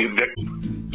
only victim.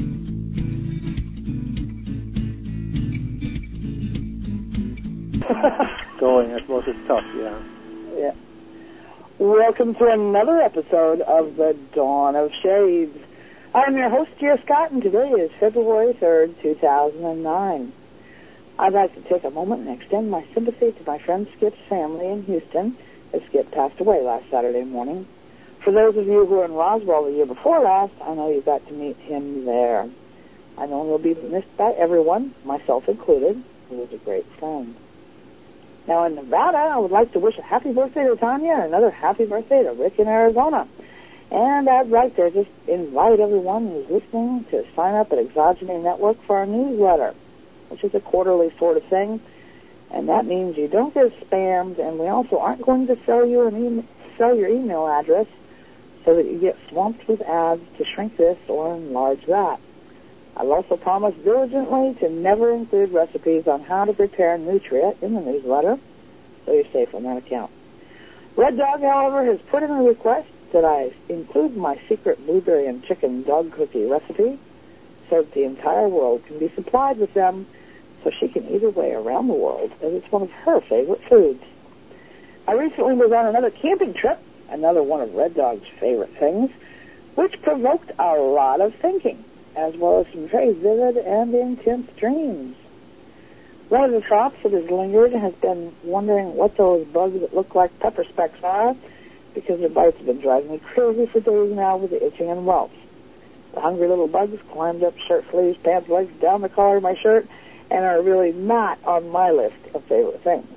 Going, I suppose it's tough, yeah. Yeah. Welcome to another episode of The Dawn of Shades. I'm your host, Gia Scott, and today is February 3rd, 2009. I'd like to take a moment and extend my sympathy to my friend Skip's family in Houston, as Skip passed away last Saturday morning. For those of you who were in Roswell the year before last, I know you got to meet him there. I know he'll be missed by everyone, myself included, who was a great friend. Now, in Nevada, I would like to wish a happy birthday to Tanya and another happy birthday to Rick in Arizona. And I'd like to just invite everyone who's listening to sign up at Exogeny Network for our newsletter, which is a quarterly sort of thing. And that means you don't get spammed, and we also aren't going to sell your email address so that you get swamped with ads to shrink this or enlarge that. I've also promised diligently to never include recipes on how to prepare nutria in the newsletter, so you're safe on that account. Red Dog, however, has put in a request that I include my secret blueberry and chicken dog cookie recipe so that the entire world can be supplied with them so she can eat her way around the world, as it's one of her favorite foods. I recently was on another camping trip, another one of Red Dog's favorite things, which provoked a lot of thinking, as well as some very vivid and intense dreams. One of the thoughts that has lingered has been wondering what those bugs that look like pepper specks are, because their bites have been driving me crazy for days now with the itching and welts. The hungry little bugs climbed up shirt sleeves, pants legs, down the collar of my shirt, and are really not on my list of favorite things.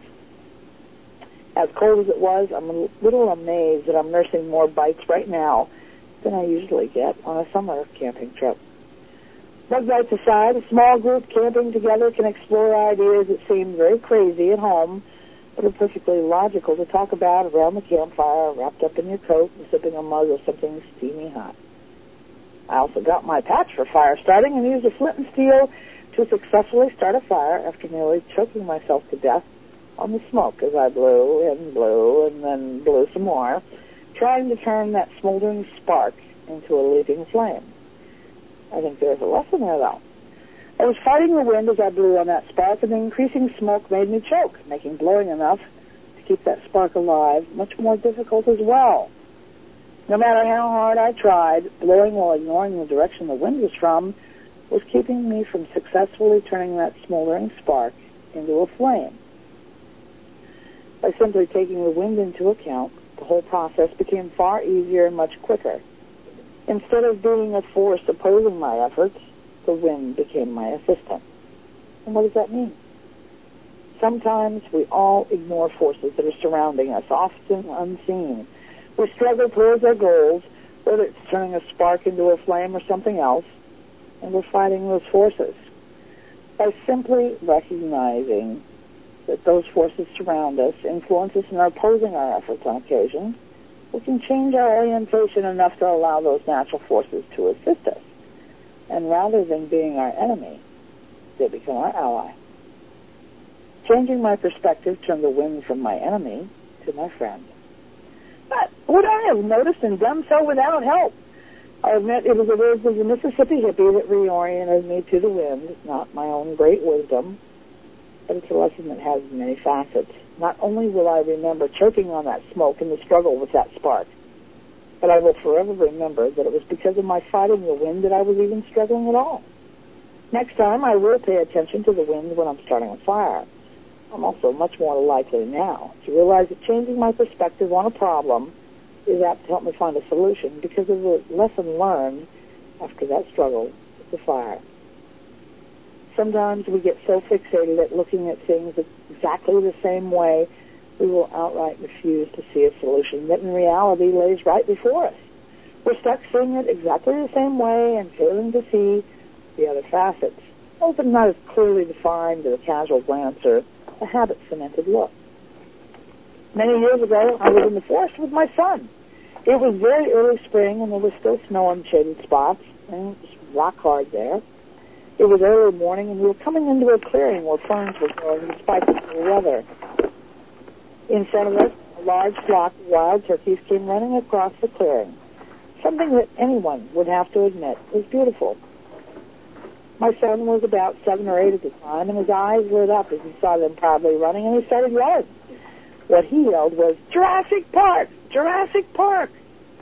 As cold as it was, I'm a little amazed that I'm nursing more bites right now than I usually get on a summer camping trip. Bug bites aside, a small group camping together can explore ideas that seem very crazy at home, but are perfectly logical to talk about around the campfire, wrapped up in your coat and sipping a mug of something steamy hot. I also got my patch for fire starting and used a flint and steel to successfully start a fire after nearly choking myself to death on the smoke as I blew and then blew some more, trying to turn that smoldering spark into a leaping flame. I think there's a lesson there, though. I was fighting the wind as I blew on that spark, and the increasing smoke made me choke, making blowing enough to keep that spark alive much more difficult as well. No matter how hard I tried, blowing while ignoring the direction the wind was from was keeping me from successfully turning that smoldering spark into a flame. By simply taking the wind into account, the whole process became far easier and much quicker. Instead of being a force opposing my efforts, the wind became my assistant. And what does that mean? Sometimes we all ignore forces that are surrounding us, often unseen. We struggle towards our goals, whether it's turning a spark into a flame or something else, and we're fighting those forces. By simply recognizing that those forces surround us, influence us, and are opposing our efforts on occasion, we can change our orientation enough to allow those natural forces to assist us. And rather than being our enemy, they become our ally. Changing my perspective turned the wind from my enemy to my friend. But would I have noticed and done so without help? I admit it was the words of the Mississippi hippie that reoriented me to the wind, not my own great wisdom, but it's a lesson that has many facets. Not only will I remember choking on that smoke in the struggle with that spark, but I will forever remember that it was because of my fighting the wind that I was even struggling at all. Next time, I will pay attention to the wind when I'm starting a fire. I'm also much more likely now to realize that changing my perspective on a problem is apt to help me find a solution because of the lesson learned after that struggle with the fire. Sometimes we get so fixated at looking at things exactly the same way, we will outright refuse to see a solution that in reality lays right before us. We're stuck seeing it exactly the same way and failing to see the other facets, often not as clearly defined to the casual glance or a habit-cemented look. Many years ago, I was in the forest with my son. It was very early spring, and there was still snow in shaded spots, and it was rock hard there. It was early morning, and we were coming into a clearing where ferns were growing despite the cool weather. In front of us, a large flock of wild turkeys came running across the clearing. something that anyone would have to admit was beautiful. My son was about 7 or 8 at the time, and his eyes lit up as he saw them proudly running, and he started yelling. What he yelled was, "Jurassic Park! Jurassic Park!"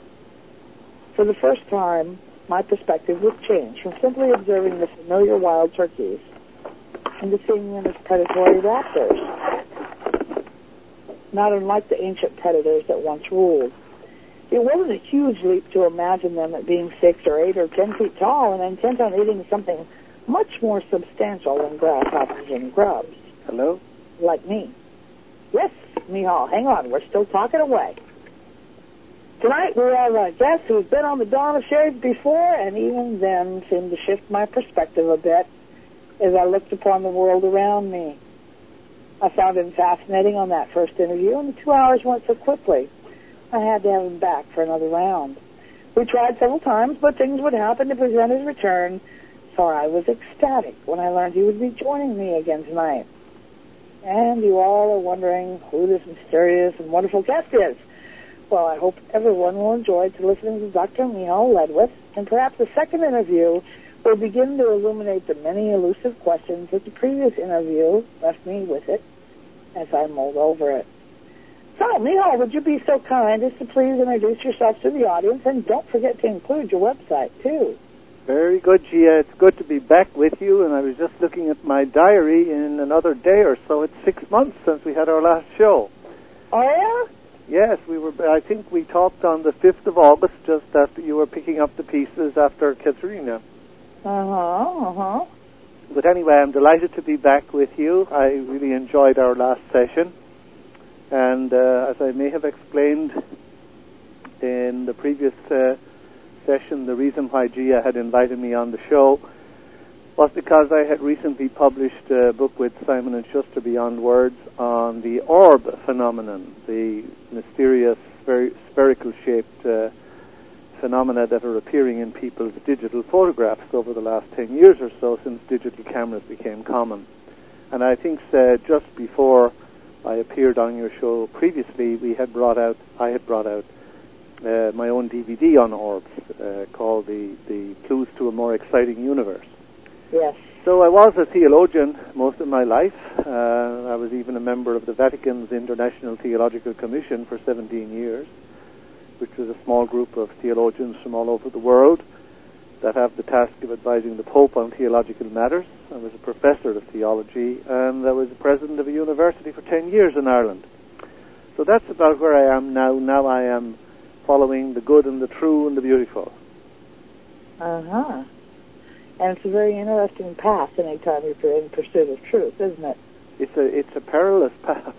For the first time, my perspective was changed from simply observing the familiar wild turkeys into seeing them as predatory raptors, not unlike the ancient predators that once ruled. It wasn't a huge leap to imagine them at being 6 or 8 or 10 feet tall and intent on eating something much more substantial than grasshoppers and grubs. Hello? Like me. Yes, Mihal, hang on, we're still talking away. Tonight we have a guest who's been on the Dawn of Shades before, and even then seemed to shift my perspective a bit as I looked upon the world around me. I found him fascinating on that first interview, and the 2 hours went so quickly. I had to have him back for another round. We tried several times, but things would happen to prevent his return, so I was ecstatic when I learned he would be joining me again tonight. And you all are wondering who this mysterious and wonderful guest is. Well, I hope everyone will enjoy listening to Dr. Mihal Ledwith, and perhaps the second interview will begin to illuminate the many elusive questions that the previous interview left me with it as I mulled over it. So, Mihal, would you be so kind as to please introduce yourself to the audience, and don't forget to include your website, too. Very good, Gia. It's good to be back with you, and I was just looking at my diary. In another day or so, it's 6 months since we had our last show. Oh, yeah? Yes, I think we talked on the 5th of August, just after you were picking up the pieces after Katrina. Uh-huh. But anyway, I'm delighted to be back with you. I really enjoyed our last session. And as I may have explained in the previous session, the reason why Gia had invited me on the show was because I had recently published a book with Simon & Schuster, Beyond Words, on the orb phenomenon, the mysterious, very spherical-shaped phenomena that are appearing in people's digital photographs over the last 10 years or so, since digital cameras became common. And I think just before I appeared on your show previously, I had brought out my own DVD on orbs called the Clues to a More Exciting Universe. Yes. So I was a theologian most of my life. I was even a member of the Vatican's International Theological Commission for 17 years, which was a small group of theologians from all over the world that have the task of advising the Pope on theological matters. I was a professor of theology, and I was the president of a university for 10 years in Ireland. So that's about where I am now. Now I am following the good and the true and the beautiful. Uh-huh. And it's a very interesting path anytime you're in pursuit of truth, isn't it? It's a perilous path.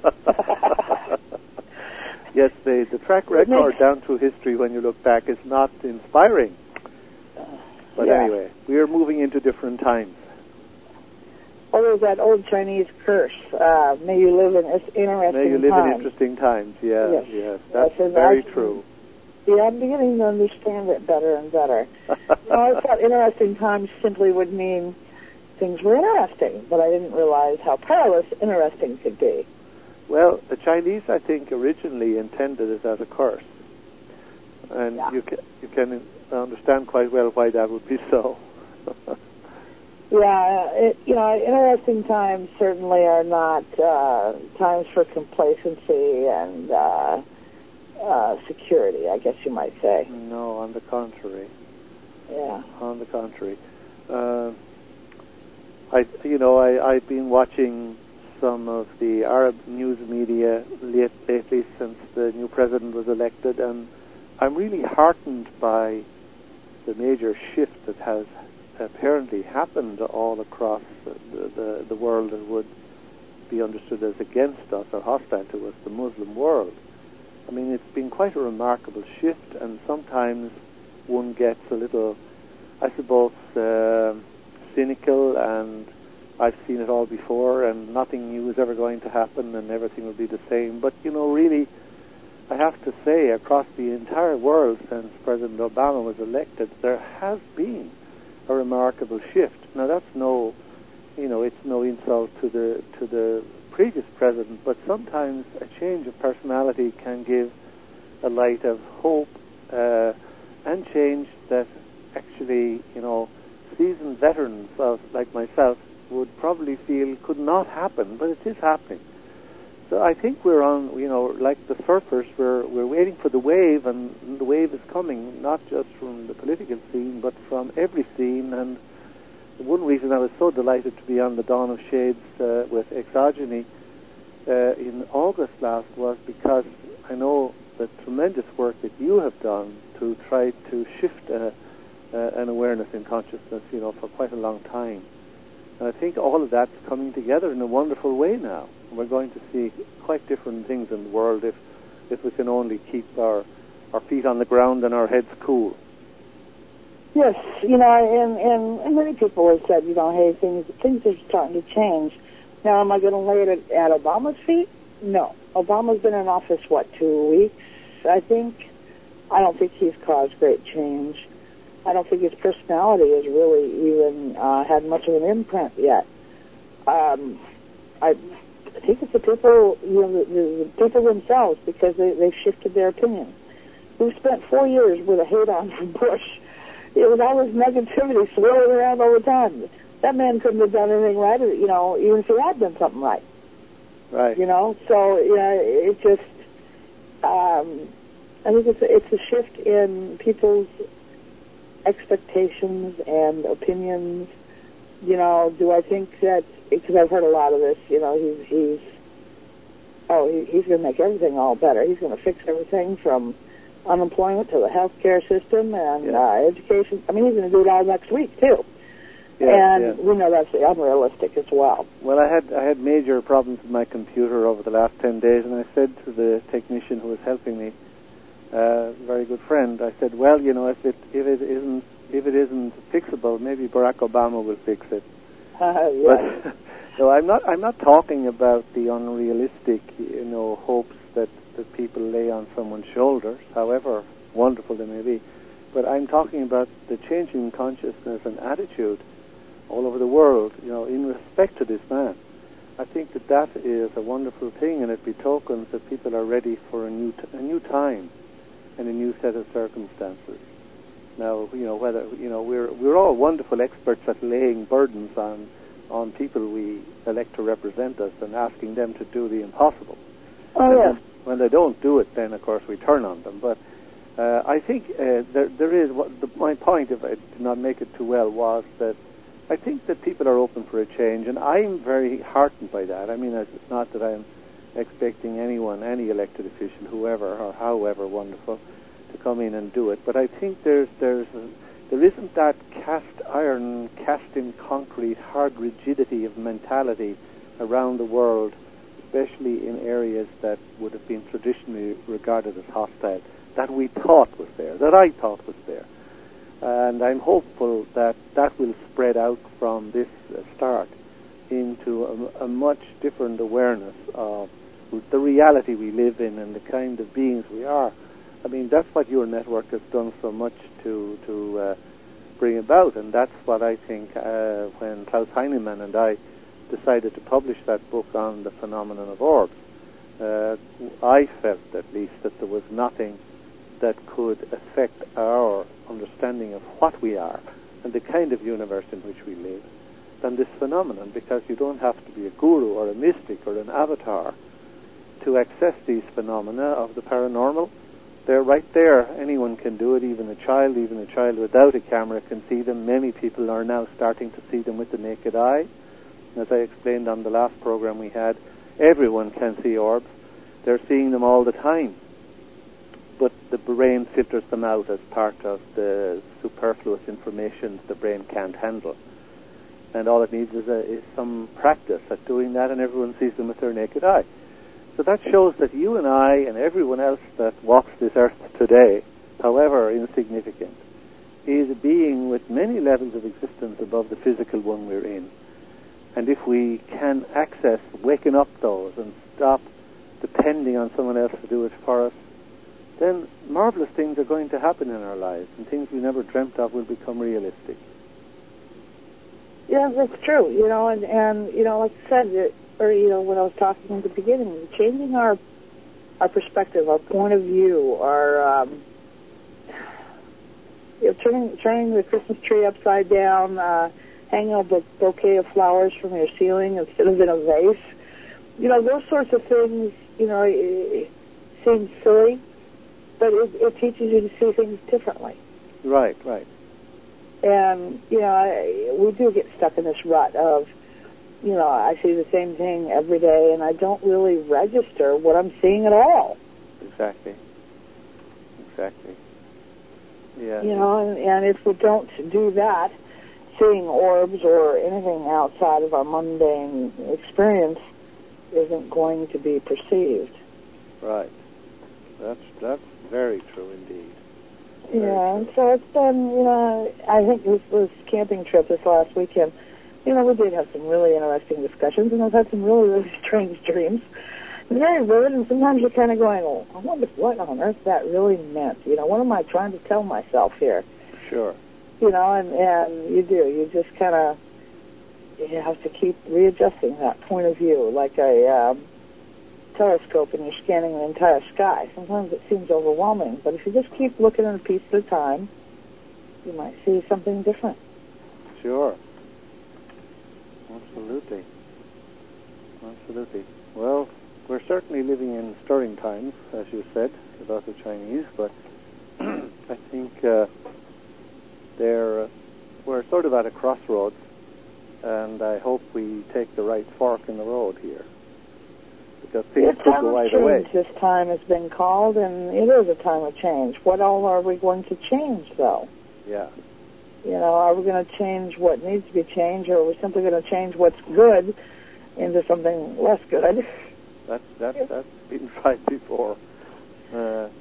Yes, the track record down through history when you look back is not inspiring. But yeah. Anyway, we are moving into different times. Well, there's that old Chinese curse, may you live in interesting times. May you live in interesting times, yes. That's very true. Yeah, I'm beginning to understand it better and better. I thought interesting times simply would mean things were interesting, but I didn't realize how perilous interesting could be. Well, the Chinese, I think, originally intended it as a curse. And you can understand quite well why that would be so. Interesting times certainly are not times for complacency and security, I guess you might say. No, on the contrary. Yeah. On the contrary. I've been watching some of the Arab news media lately since the new president was elected, and I'm really heartened by the major shift that has apparently happened all across the world that would be understood as against us or hostile to us, the Muslim world. I mean, it's been quite a remarkable shift, and sometimes one gets a little, I suppose, cynical, and I've seen it all before, and nothing new is ever going to happen, and everything will be the same. But, really, I have to say, across the entire world since President Obama was elected, there has been a remarkable shift. Now, that's it's no insult to the previous president, but sometimes a change of personality can give a light of hope, and change that actually, seasoned veterans like myself would probably feel could not happen, but it is happening. So I think we're on, like the surfers, we're waiting for the wave, and the wave is coming, not just from the political scene, but from every scene. And one reason I was so delighted to be on the Dawn of Shades with Exogeny in August last was because I know the tremendous work that you have done to try to shift an awareness in consciousness, for quite a long time. And I think all of that's coming together in a wonderful way now. We're going to see quite different things in the world if we can only keep our feet on the ground and our heads cool. Yes, and many people have said, hey, things are starting to change. Now, am I going to lay it at Obama's feet? No. Obama's been in office, 2 weeks, I think. I don't think he's caused great change. I don't think his personality has really even had much of an imprint yet. I think it's the people, the people themselves, because they've shifted their opinion. We've spent 4 years with a hate-on from Bush. It was all this negativity swirling around all the time. That man couldn't have done anything right, even if he had done something right. Right. So, it just, I think it's a shift in people's expectations and opinions. Do I think that, because I've heard a lot of this, he's going to make everything all better. He's going to fix everything from unemployment to the healthcare system and education. I mean, he's going to do it all next week, too. We know that's unrealistic as well. Well, I had major problems with my computer over the last 10 days, and I said to the technician who was helping me, a very good friend, I said, well, if it isn't fixable, maybe Barack Obama will fix it. But no, I'm not talking about the unrealistic, hopes that people lay on someone's shoulders, however wonderful they may be. But I'm talking about the changing consciousness and attitude all over the world, in respect to this man. I think that is a wonderful thing, and it betokens that people are ready for a new time and a new set of circumstances. Now, whether we're all wonderful experts at laying burdens on people we elect to represent us and asking them to do the impossible. When they don't do it, then of course we turn on them. But I think there is my point, if I did not make it too well, was that I think that people are open for a change, and I'm very heartened by that. I mean, it's not that I'm expecting anyone, any elected official, whoever or however wonderful, to come in and do it. But I think there isn't that cast iron, cast in concrete, hard rigidity of mentality around the world, especially in areas that would have been traditionally regarded as hostile, that we thought was there, that I thought was there. And I'm hopeful that will spread out from this start into a much different awareness of the reality we live in and the kind of beings we are. I mean, that's what your network has done so much to bring about, and that's what I think when Klaus Heinemann and I decided to publish that book on the phenomenon of orbs, I felt at least that there was nothing that could affect our understanding of what we are and the kind of universe in which we live than this phenomenon, because you don't have to be a guru or a mystic or an avatar to access these phenomena of the paranormal. They're right there. Anyone can do it, even a child without a camera can see them. Many people are now starting to see them with the naked eye. As I explained on the last program we had, everyone can see orbs. They're seeing them all the time. But the brain filters them out as part of the superfluous information the brain can't handle. And all it needs is some practice at doing that, and everyone sees them with their naked eye. So that shows that you and I and everyone else that walks this earth today, however insignificant, is a being with many levels of existence above the physical one we're in. And if we can access waking up those and stop depending on someone else to do it for us, then marvelous things are going to happen in our lives, and things we never dreamt of will become realistic. Yeah, that's true. And like I said, when I was talking at the beginning, changing our perspective, our point of view, our turning the Christmas tree upside down, hanging a bouquet of flowers from your ceiling instead of in a vase. Those sorts of things, it seem silly, but it teaches you to see things differently. Right. And, we do get stuck in this rut of, I see the same thing every day, and I don't really register what I'm seeing at all. Exactly. Yeah. And if we don't do that, seeing orbs or anything outside of our mundane experience isn't going to be perceived. Right. That's very true indeed. And so it's been, I think this camping trip this last weekend, we did have some really interesting discussions, and I've had some really, really strange dreams. Very vivid, and sometimes you're kind of going, I wonder what on earth that really meant. What am I trying to tell myself here? Sure. And you do. You just kind of, you have to keep readjusting that point of view, like a telescope and you're scanning the entire sky. Sometimes it seems overwhelming, but if you just keep looking at a piece at a time, you might see something different. Sure. Absolutely. Well, we're certainly living in stirring times, as you said, about the Chinese, but I think we're sort of at a crossroads, and I hope we take the right fork in the road here, because things could go either way. This time has been called, and it is a time of change. What all are we going to change, though? Yeah. Are we going to change what needs to be changed, or are we simply going to change what's good into something less good? That's been tried before. The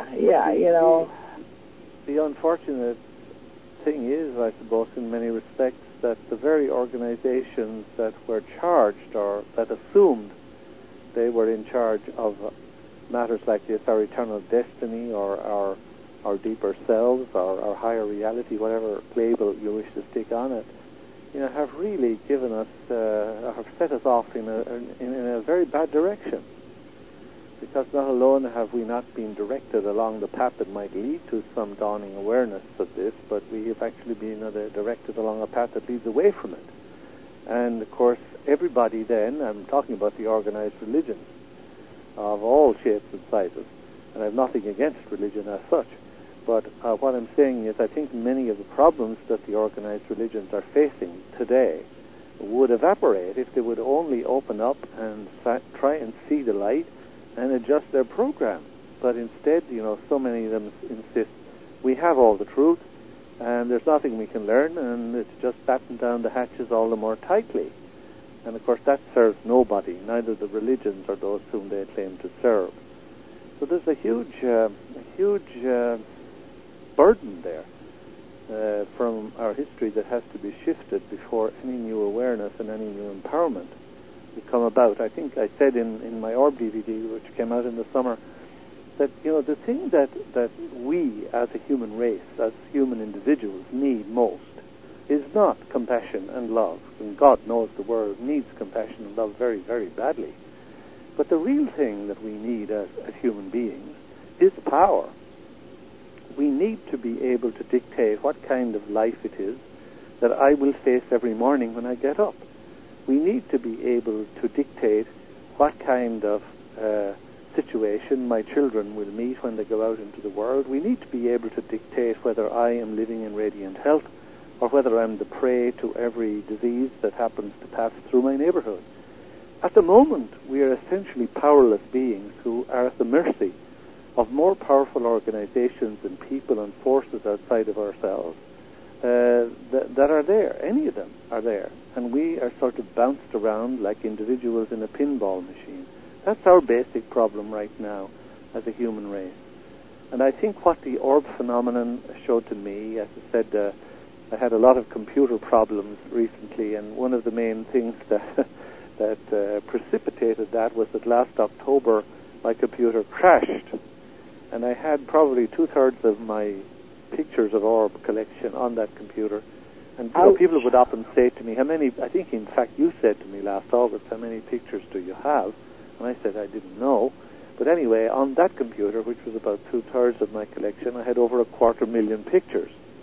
unfortunate thing is, I suppose, in many respects, that the very organizations that were charged or that assumed they were in charge of matters like this, our eternal destiny or our deeper selves or our higher reality, whatever label you wish to stick on it, have really given us, have set us off in a very bad direction. Because not alone have we not been directed along the path that might lead to some dawning awareness of this, but we have actually been directed along a path that leads away from it. And, of course, everybody then, I'm talking about the organized religions of all shapes and sizes, and I have nothing against religion as such, but what I'm saying is I think many of the problems that the organized religions are facing today would evaporate if they would only open up and try and see the light and adjust their program. But instead, so many of them insist we have all the truth and there's nothing we can learn, and it's just batten down the hatches all the more tightly. And of course that serves nobody, neither the religions or those whom they claim to serve. So there's a huge burden there from our history that has to be shifted before any new awareness and any new empowerment will come about. I think I said in my Orb DVD, which came out in the summer, that the thing that we as a human race, as human individuals, need most is not compassion and love. And God knows the world needs compassion and love very, very badly. But the real thing that we need as human beings is power. We need to be able to dictate what kind of life it is that I will face every morning when I get up. We need to be able to dictate what kind of situation my children will meet when they go out into the world. We need to be able to dictate whether I am living in radiant health or whether I'm the prey to every disease that happens to pass through my neighborhood. At the moment, we are essentially powerless beings who are at the mercy of more powerful organizations and people and forces outside of ourselves that are there. Any of them are there. And we are sort of bounced around like individuals in a pinball machine. That's our basic problem right now as a human race. And I think what the orb phenomenon showed to me, as I said, I had a lot of computer problems recently, and one of the main things that precipitated that was that last October my computer crashed, and I had probably 2/3 of my pictures of orb collection on that computer. And people would often say to me, how many, I think in fact you said to me last August, how many pictures do you have? And I said I didn't know. But anyway, on that computer, which was about 2/3 of my collection, I had over 250,000 pictures.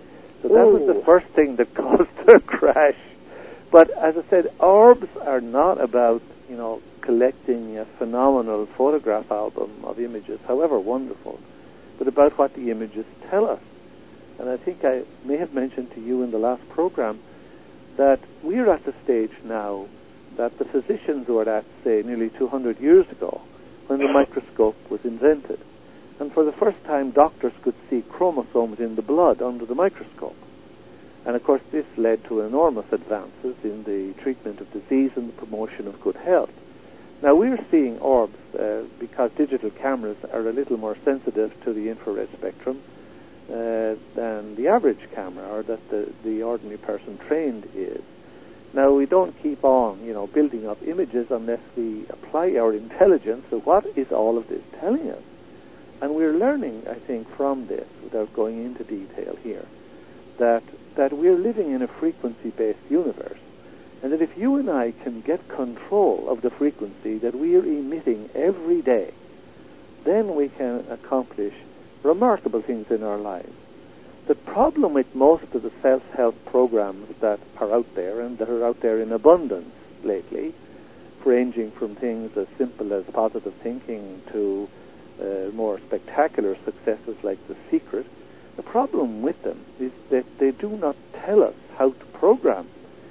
So that was the first thing that caused the crash. But as I said, orbs are not about, collecting a phenomenal photograph album of images, however wonderful, but about what the images tell us. And I think I may have mentioned to you in the last program that we're at the stage now that the physicians were at, say, nearly 200 years ago, when the microscope was invented. And for the first time, doctors could see chromosomes in the blood under the microscope. And of course, this led to enormous advances in the treatment of disease and the promotion of good health. Now, we're seeing orbs because digital cameras are a little more sensitive to the infrared spectrum than the average camera, or that the ordinary person trained is. Now, we don't keep on, building up images unless we apply our intelligence. So what is all of this telling us? And we're learning, I think, from this, without going into detail here, that we're living in a frequency-based universe, and that if you and I can get control of the frequency that we are emitting every day, then we can accomplish remarkable things in our lives. The problem with most of the self-help programs that are out there, and that are out there in abundance lately, ranging from things as simple as positive thinking to more spectacular successes like The Secret, the problem with them is that they do not tell us how to program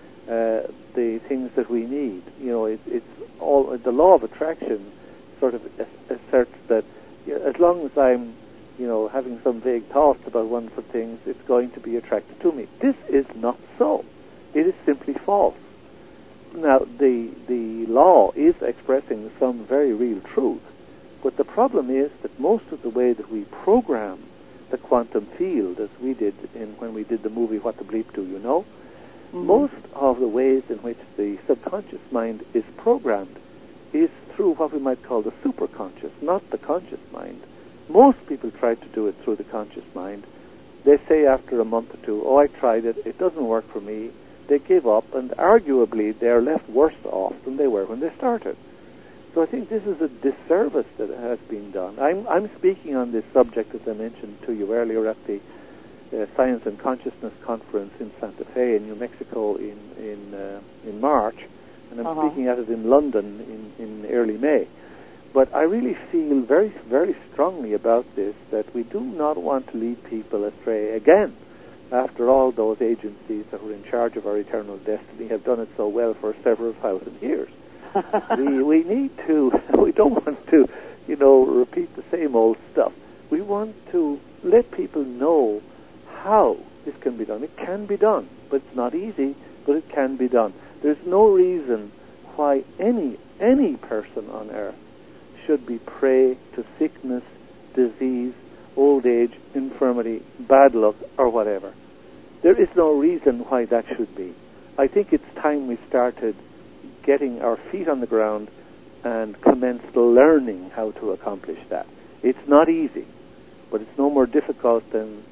the things that we need. It's all the law of attraction sort of asserts that as long as I'm having some vague thoughts about wonderful things, it's going to be attracted to me. This is not so. It is simply false. Now, the law is expressing some very real truth, but the problem is that most of the way that we program the quantum field, as we did when we did the movie What the Bleep Do You Know, most of the ways in which the subconscious mind is programmed is through what we might call the superconscious, not the conscious mind. Most people try to do it through the conscious mind. They say after a month or two, I tried it, it doesn't work for me. They give up, and arguably they're left worse off than they were when they started. So I think this is a disservice that has been done. I'm speaking on this subject, as I mentioned to you earlier, at the Science and Consciousness Conference in Santa Fe in New Mexico in March, and I'm speaking at it in London in early May. But I really feel very, very strongly about this, that we do not want to lead people astray again, after all those agencies that were in charge of our eternal destiny have done it so well for several thousand years. we don't want to, repeat the same old stuff. We want to let people know how this can be done. It can be done, but it's not easy, but it can be done. There's no reason why any person on earth should be prey to sickness, disease, old age, infirmity, bad luck, or whatever. There is no reason why that should be. I think it's time we started getting our feet on the ground and commenced learning how to accomplish that. It's not easy, but it's no more difficult than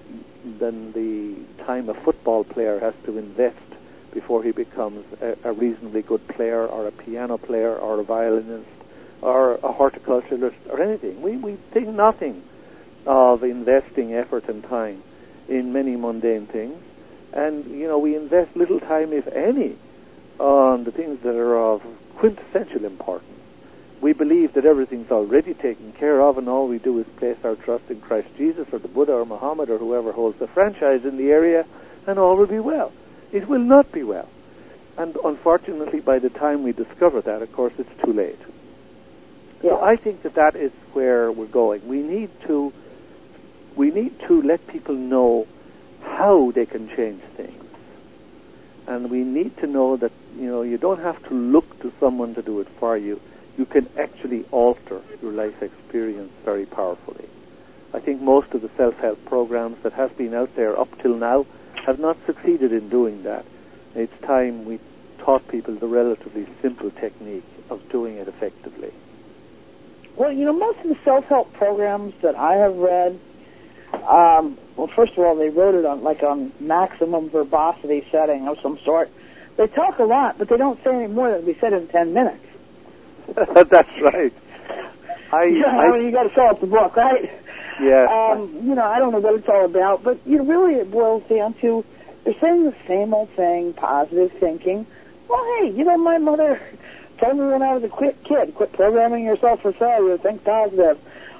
the time a football player has to invest before he becomes a reasonably good player, or a piano player, or a violinist, or a horticulturalist, or anything. We think nothing of investing effort and time in many mundane things, and we invest little time, if any, on the things that are of quintessential importance. We believe that everything's already taken care of, and all we do is place our trust in Christ Jesus or the Buddha or Muhammad or whoever holds the franchise in the area, and all will be well. It will not be well. And unfortunately, by the time we discover that, of course, it's too late. Yeah. So I think that is where we're going. We need to let people know how they can change things. And we need to know that, you don't have to look to someone to do it for you. You can actually alter your life experience very powerfully. I think most of the self-help programs that have been out there up till now have not succeeded in doing that. It's time we taught people the relatively simple technique of doing it effectively. Well, most of the self-help programs that I have read, first of all, they wrote it on maximum verbosity setting of some sort. They talk a lot, but they don't say any more than we said in 10 minutes. That's right. You got to sell up the book, right? Yeah. I don't know what it's all about, but really it boils down to they're saying the same old thing, positive thinking. Well, hey, my mother told me when I was a kid, quit programming yourself for failure, think positive.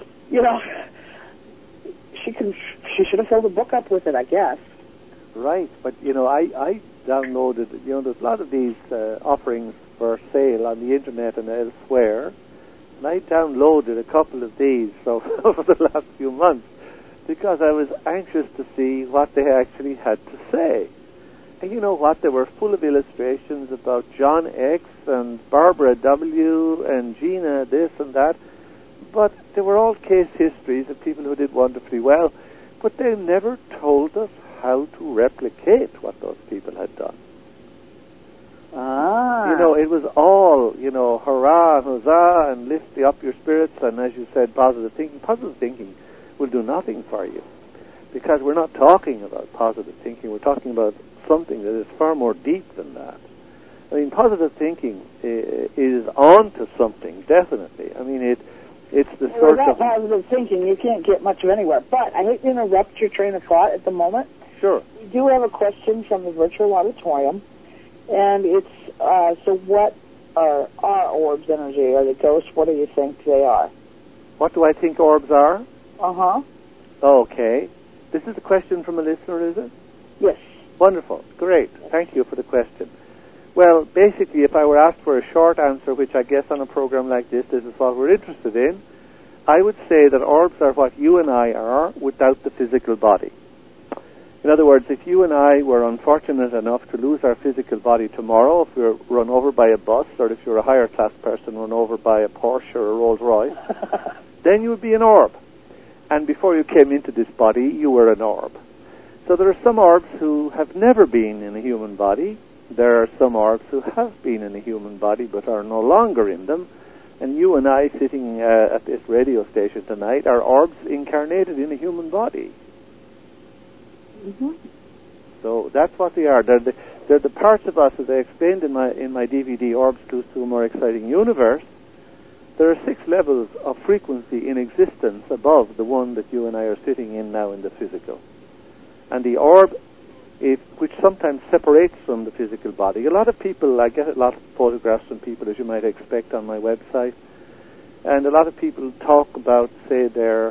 She should have filled a book up with it, I guess. Right, but I downloaded, there's a lot of these offerings for sale on the internet and elsewhere, and I downloaded a couple of these over the last few months because I was anxious to see what they actually had to say. And you know what? They were full of illustrations about John X and Barbara W. and Gina this and that, but they were all case histories of people who did wonderfully well, but they never told us how to replicate what those people had done. It was all, hurrah and huzzah and lift up your spirits, and as you said, positive thinking. Positive thinking will do nothing for you because we're not talking about positive thinking. We're talking about something that is far more deep than that. I mean, positive thinking is on to something, definitely. I mean, it's the sort of... Without positive thinking, you can't get much of anywhere. But I hate to interrupt your train of thought at the moment. Sure. We do have a question from the virtual auditorium, and it's, so what are orbs energy? Are they ghosts? What do you think they are? What do I think orbs are? Uh-huh. Okay. This is a question from a listener, is it? Yes. Wonderful. Great. Thank you for the question. Well, basically, if I were asked for a short answer, which I guess on a program like this is what we're interested in, I would say that orbs are what you and I are without the physical body. In other words, if you and I were unfortunate enough to lose our physical body tomorrow, if we were run over by a bus, or if you're a higher class person run over by a Porsche or a Rolls Royce, then you would be an orb. And before you came into this body, you were an orb. So there are some orbs who have never been in a human body. There are some orbs who have been in a human body but are no longer in them. And you and I sitting at this radio station tonight are orbs incarnated in a human body. Mm-hmm. So that's what they are. They're the parts of us, as I explained in my DVD, Orbs Clues to a More Exciting Universe. There are 6 levels of frequency in existence above the one that you and I are sitting in now in the physical. And the orb, which sometimes separates from the physical body. A lot of people, I get a lot of photographs from people, as you might expect, on my website. And a lot of people talk about, say, their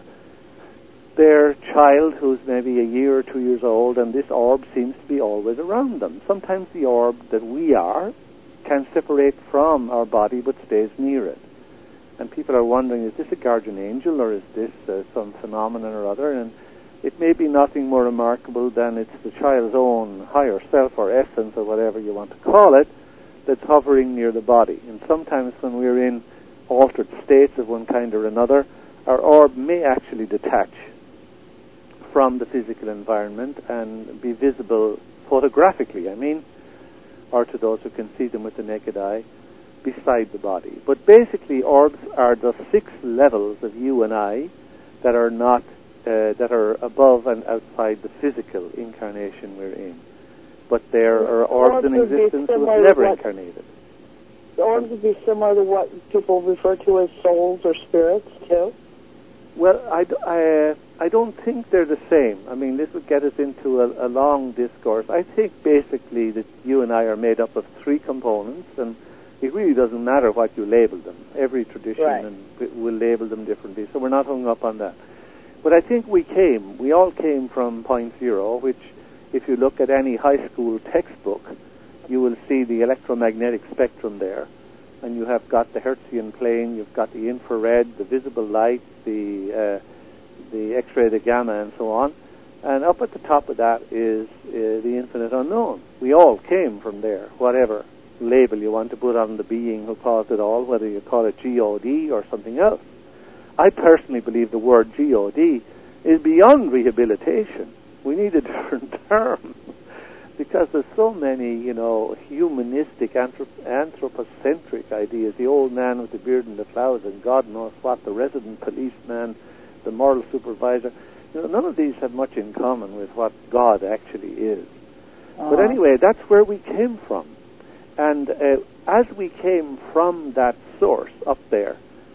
child who's maybe a year or 2 years old, and this orb seems to be always around them. Sometimes the orb that we are can separate from our body but stays near it. And people are wondering, is this a guardian angel or is this some phenomenon or other? And it may be nothing more remarkable than it's the child's own higher self or essence or whatever you want to call it that's hovering near the body. And sometimes when we're in altered states of one kind or another, our orb may actually detach from the physical environment and be visible photographically, or to those who can see them with the naked eye, beside the body. But basically, orbs are the 6 levels of you and I that are not that are above and outside the physical incarnation we're in. But there are orbs in existence who have never incarnated. The orbs would be similar to what people refer to as souls or spirits, too? Well, I don't think they're the same. This would get us into a long discourse. I think basically that you and I are made up of 3 components, and it really doesn't matter what you label them. Every tradition will label them differently, so we're not hung up on that. But I think we all came from point zero, which, if you look at any high school textbook, you will see the electromagnetic spectrum there. And you have got the Hertzian plane, you've got the infrared, the visible light, the X-ray, the gamma, and so on. And up at the top of that is the infinite unknown. We all came from there, whatever label you want to put on the being who caused it all, whether you call it G-O-D or something else. I personally believe the word G-O-D is beyond rehabilitation. We need a different term. Because there's so many, humanistic, anthropocentric ideas. The old man with the beard and the flowers and God knows what, the resident policeman, the moral supervisor. None of these have much in common with what God actually is. But anyway, that's where we came from. And as we came from that source up there,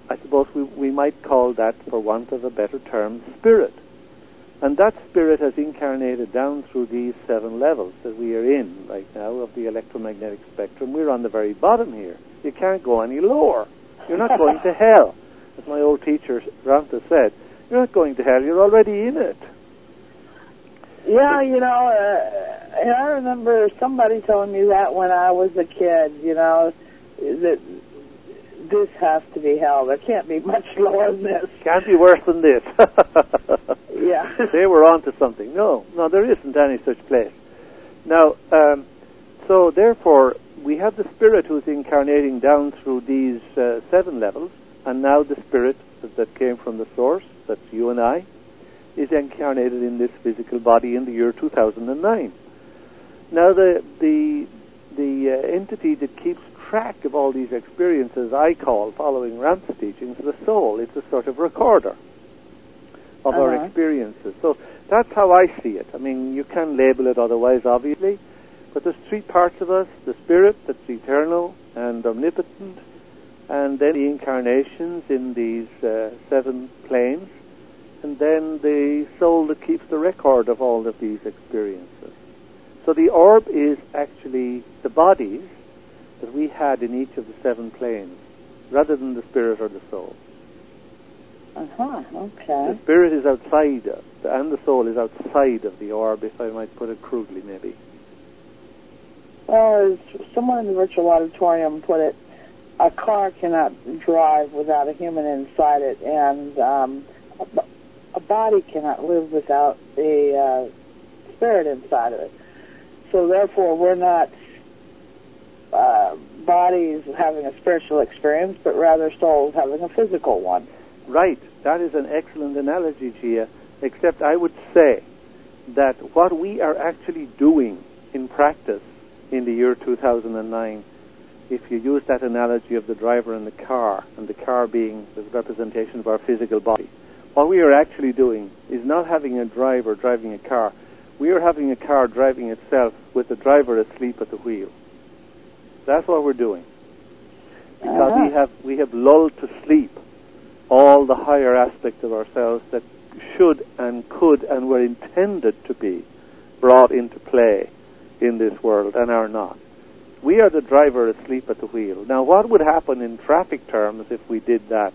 I suppose we might call that, for want of a better term, spirit. And that spirit has incarnated down through these 7 levels that we are in right now of the electromagnetic spectrum. We're on the very bottom here. You can't go any lower. You're not going to hell. As my old teacher, Ranta, said, you're not going to hell. You're already in it. Yeah, and I remember somebody telling me that when I was a kid, that this has to be hell. There can't be much lower than this. Can't be worse than this. Yeah. They were onto something. No, there isn't any such place. Now, so therefore, we have the spirit who's incarnating down through these 7 levels, and now the spirit that came from the source, that's you and I, is incarnated in this physical body in the year 2009. Now, the entity that keeps track of all these experiences, I call, following Ram's teachings, the soul. It's a sort of recorder of our experiences. So that's how I see it. I mean, you can label it otherwise, obviously, but there's 3 parts of us: the spirit that's eternal and omnipotent, and then the incarnations in these 7 planes, and then the soul that keeps the record of all of these experiences. So the orb is actually the bodies that we had in each of the 7 planes, rather than the spirit or the soul. Okay. The spirit is outside, and the soul is outside of the orb, if I might put it crudely, maybe. Well, as someone in the virtual auditorium put it, a car cannot drive without a human inside it, and a body cannot live without a spirit inside of it. So therefore, we're not bodies having a spiritual experience, but rather souls having a physical one. Right. That is an excellent analogy, Gia, except I would say that what we are actually doing in practice in the year 2009, if you use that analogy of the driver and the car being the representation of our physical body, what we are actually doing is not having a driver driving a car. We are having a car driving itself with the driver asleep at the wheel. That's what we're doing. Because we have lulled to sleep all the higher aspects of ourselves that should and could and were intended to be brought into play in this world and are not. We are the driver asleep at the wheel. Now, what would happen in traffic terms if we did that?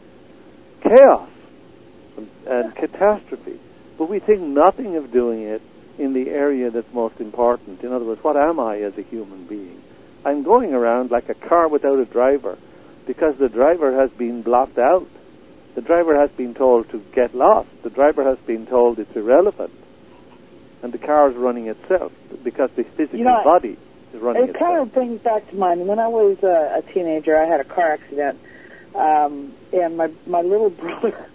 Chaos and catastrophe. But we think nothing of doing it in the area that's most important. In other words, what am I as a human being? I'm going around like a car without a driver because the driver has been blocked out. The driver has been told to get lost. The driver has been told it's irrelevant. And the car is running itself because the physical body is running itself. It kind of brings back to mind, when I was a teenager, I had a car accident, and my little brother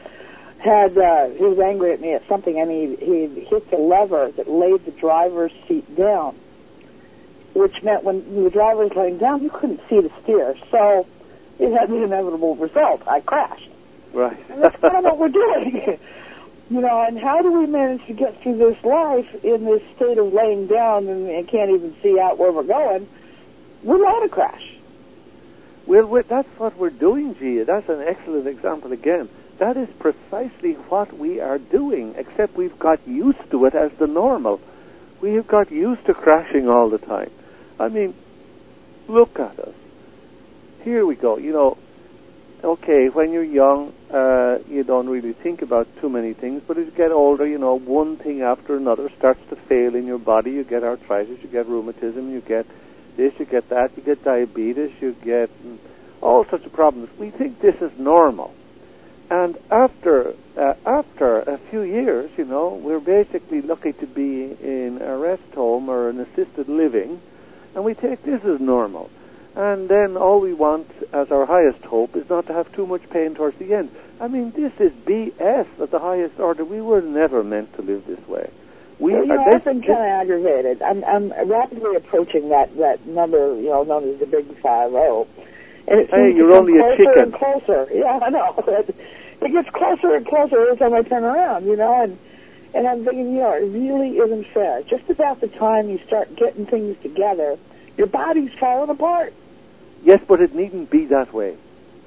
he was angry at me at something, and he hit the lever that laid the driver's seat down, which meant when the driver was laying down, you couldn't see the steer. So it had the inevitable result. I crashed. Right. And that's kind of what we're doing. And how do we manage to get through this life in this state of laying down and can't even see out where we're going? We're not a crash. Well, that's what we're doing, Gia. That's an excellent example again. That is precisely what we are doing, except we've got used to it as the normal. We have got used to crashing all the time. I mean, look at us. Here we go. Okay, when you're young, you don't really think about too many things, but as you get older, one thing after another starts to fail in your body. You get arthritis, you get rheumatism, you get this, you get that, you get diabetes, you get all sorts of problems. We think this is normal. And after a few years, we're basically lucky to be in a rest home or an assisted living, and we take this as normal. And then all we want as our highest hope is not to have too much pain towards the end. I mean, this is BS at the highest order. We were never meant to live this way. I've been kind of aggravated. I'm rapidly approaching that number, known as the Big 5-0. And it seems you're only a chicken. And closer. Yeah, I know. It gets closer and closer every time I turn around, and I'm thinking, it really isn't fair. Just about the time you start getting things together, your body's falling apart. Yes, but it needn't be that way.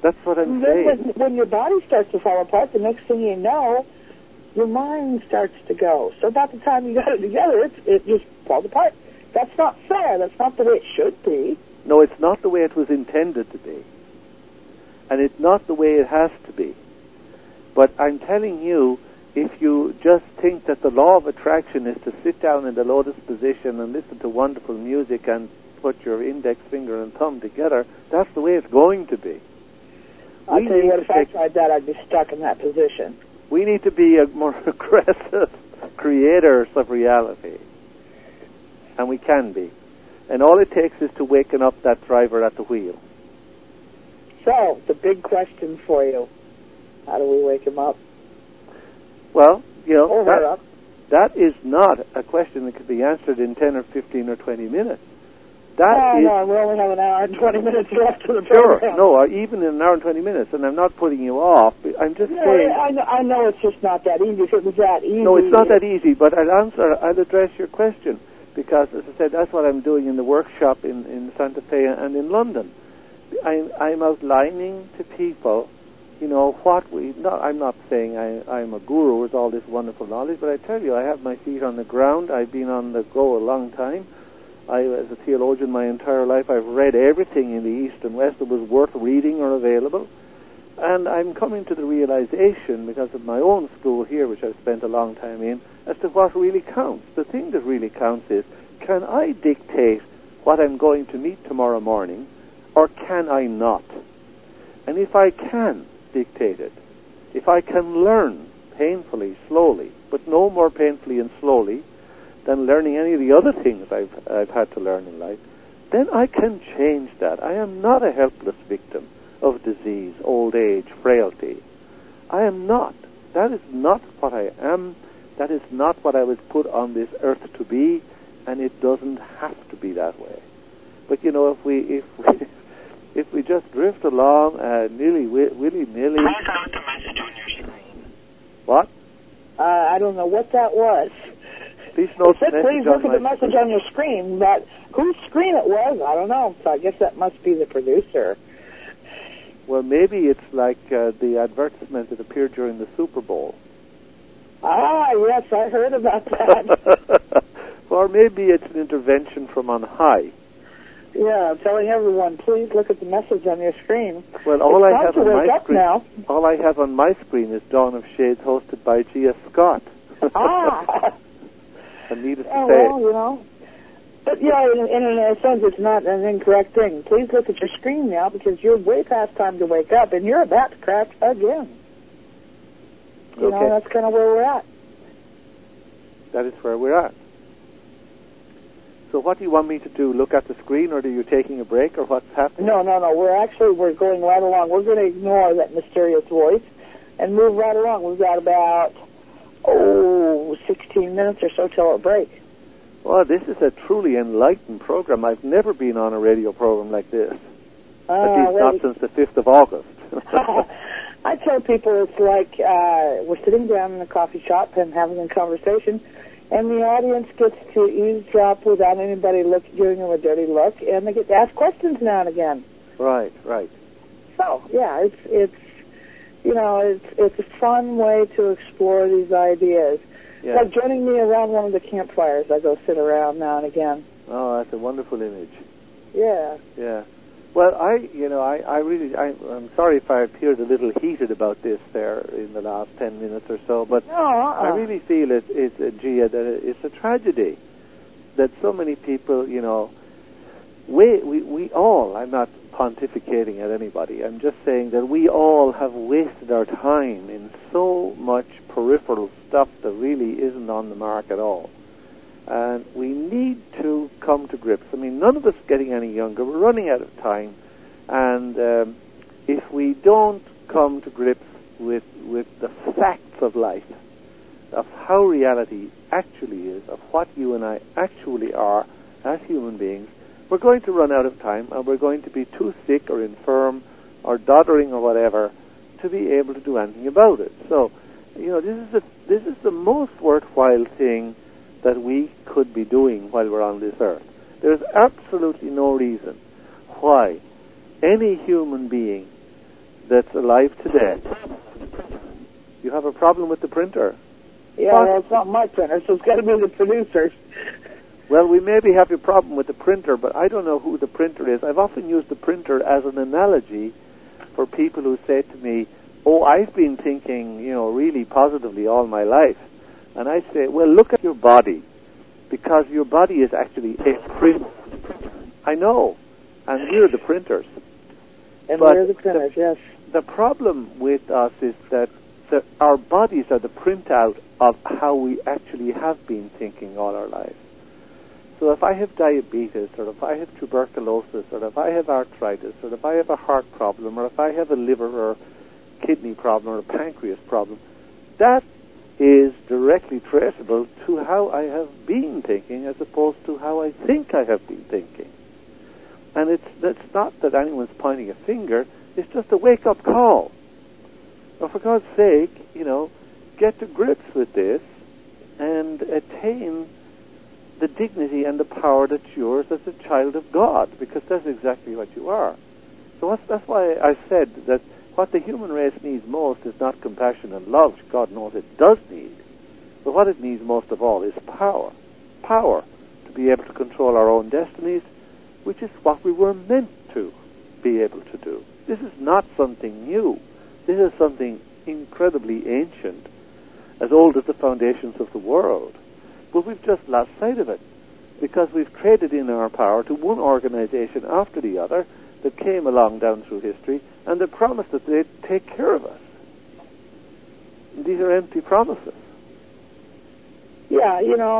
That's what I'm saying. When your body starts to fall apart, the next thing you know, your mind starts to go. So about the time you got it together, it just falls apart. That's not fair. That's not the way it should be. No, it's not the way it was intended to be. And it's not the way it has to be. But I'm telling you, if you just think that the law of attraction is to sit down in the lotus position and listen to wonderful music and put your index finger and thumb together, that's the way it's going to be. I'll tell you what, if I tried that, I'd be stuck in that position. We need to be a more aggressive creators of reality. And we can be. And all it takes is to waken up that driver at the wheel. So, the big question for you, how do we wake him up? Well, you know, that is not a question that could be answered in 10 or 15 or 20 minutes. No, we only have an hour and 20 minutes left to the program. Sure, no, even in an hour and 20 minutes, and I'm not putting you off. I'm just saying... I know it's just not that easy. If it was that easy... No, it's not that easy, but I'll address your question, because, as I said, that's what I'm doing in the workshop in Santa Fe and in London. I'm outlining to people, you know, I'm not saying I'm a guru with all this wonderful knowledge, but I tell you, I have my feet on the ground. I've been on the go a long time. As a theologian my entire life, I've read everything in the East and West that was worth reading or available. And I'm coming to the realization, because of my own school here, which I've spent a long time in, as to what really counts. The thing that really counts is, can I dictate what I'm going to meet tomorrow morning, or can I not? And if I can dictate it, if I can learn painfully, slowly, but no more painfully and slowly than learning any of the other things I've had to learn in life, then I can change that. I am not a helpless victim of disease, old age, frailty. I am not. That is not what I am. That is not what I was put on this earth to be, and it doesn't have to be that way. But you know, if we just drift along willy-nilly... Please note the message on your screen. What? I don't know what that was. Please note the message please look at the message on your screen, but whose screen it was, I don't know. So I guess that must be the producer. Well, maybe it's like the advertisement that appeared during the Super Bowl. Ah, yes, I heard about that. Or maybe it's an intervention from on high. Yeah, I'm telling everyone, please look at the message on your screen. Well, all I have on my screen is Dawn of Shades, hosted by G.S. Scott. Ah. And needless to say, well, you know. But, yeah, in a sense, it's not an incorrect thing. Please look at your screen now, because you're way past time to wake up, and you're about to crash again. You know, that's kind of where we're at. That is where we're at. So what do you want me to do? Look at the screen, or are you taking a break, or what's happening? No. We're going right along. We're going to ignore that mysterious voice and move right along. We've got about 16 minutes or so till our break. Well, this is a truly enlightened program. I've never been on a radio program like this. At least not since the 5th of August. I tell people it's like we're sitting down in a coffee shop and having a conversation, and the audience gets to eavesdrop without anybody giving them a dirty look, and they get to ask questions now and again. Right. So, yeah, it's a fun way to explore these ideas. Yeah. Like joining me around one of the campfires. I go sit around now and again. Oh, that's a wonderful image. Yeah. Yeah. Well, I'm sorry if I appeared a little heated about this there in the last 10 minutes or so, but I really feel Gia, that it's a tragedy that so many people, you know, we all, I'm not pontificating at anybody, I'm just saying that we all have wasted our time in so much peripheral stuff that really isn't on the mark at all. And we need to come to grips. I mean, none of us getting any younger. We're running out of time. And if we don't come to grips with the facts of life, of how reality actually is, of what you and I actually are as human beings, we're going to run out of time, and we're going to be too sick or infirm or doddering or whatever to be able to do anything about it. So, you know, this is the most worthwhile thing that we could be doing while we're on this earth. There's absolutely no reason why any human being that's alive today. You have a problem with the printer? Yeah, well, it's not my printer, so it's got to be the producer's. Well, we maybe have a problem with the printer, but I don't know who the printer is. I've often used the printer as an analogy for people who say to me, oh, I've been thinking, really positively all my life. And I say, well, look at your body, because your body is actually a print. I know, and we're the printers. And we're the printers, yes. The problem with us is that our bodies are the printout of how we actually have been thinking all our lives. So if I have diabetes, or if I have tuberculosis, or if I have arthritis, or if I have a heart problem, or if I have a liver or kidney problem or a pancreas problem, that is directly traceable to how I have been thinking as opposed to how I think I have been thinking. And it's not that anyone's pointing a finger, it's just a wake-up call. Well, for God's sake, get to grips with this and attain the dignity and the power that's yours as a child of God, because that's exactly what you are. So that's why I said that what the human race needs most is not compassion and love, which God knows it does need, but what it needs most of all is power. Power to be able to control our own destinies, which is what we were meant to be able to do. This is not something new. This is something incredibly ancient, as old as the foundations of the world. But we've just lost sight of it, because we've traded in our power to one organization after the other that came along down through history, and they promised that they'd take care of us. And these are empty promises. Yeah,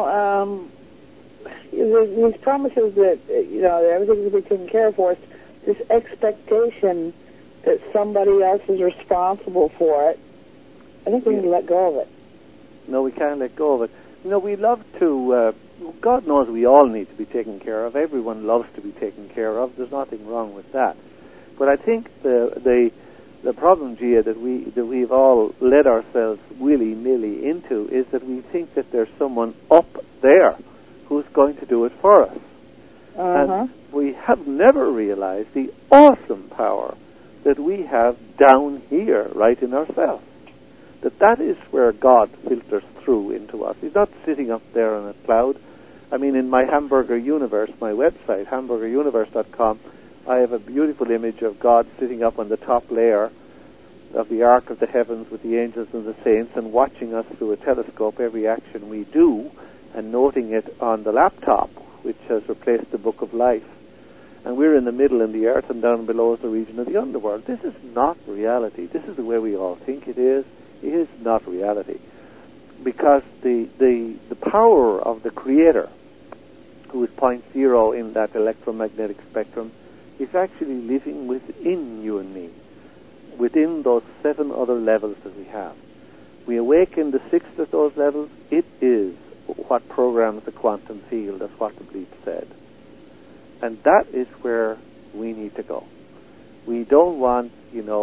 these promises that, everything will be taken care of for us, this expectation that somebody else is responsible for it, I think we need to let go of it. No, we can't let go of it. We love to, God knows we all need to be taken care of. Everyone loves to be taken care of. There's nothing wrong with that. But I think the problem, Gia, that we've all led ourselves willy-nilly into is that we think that there's someone up there who's going to do it for us. And we have never realized the awesome power that we have down here, right in ourselves. That is where God filters through into us. He's not sitting up there on a cloud. I mean, in my Hamburger Universe, my website, hamburgeruniverse.com, I have a beautiful image of God sitting up on the top layer of the Ark of the Heavens with the angels and the saints, and watching us through a telescope every action we do, and noting it on the laptop, which has replaced the Book of Life. And we're in the middle in the earth, and down below is the region of the underworld. This is not reality. This is the way we all think it is. It is not reality. Because the power of the Creator, who is point zero in that electromagnetic spectrum, is actually living within you and me, within those 7 other levels that we have. We awaken the 6th of those levels. It is what programs the quantum field, that's what the bleep said. And that is where we need to go. We don't want,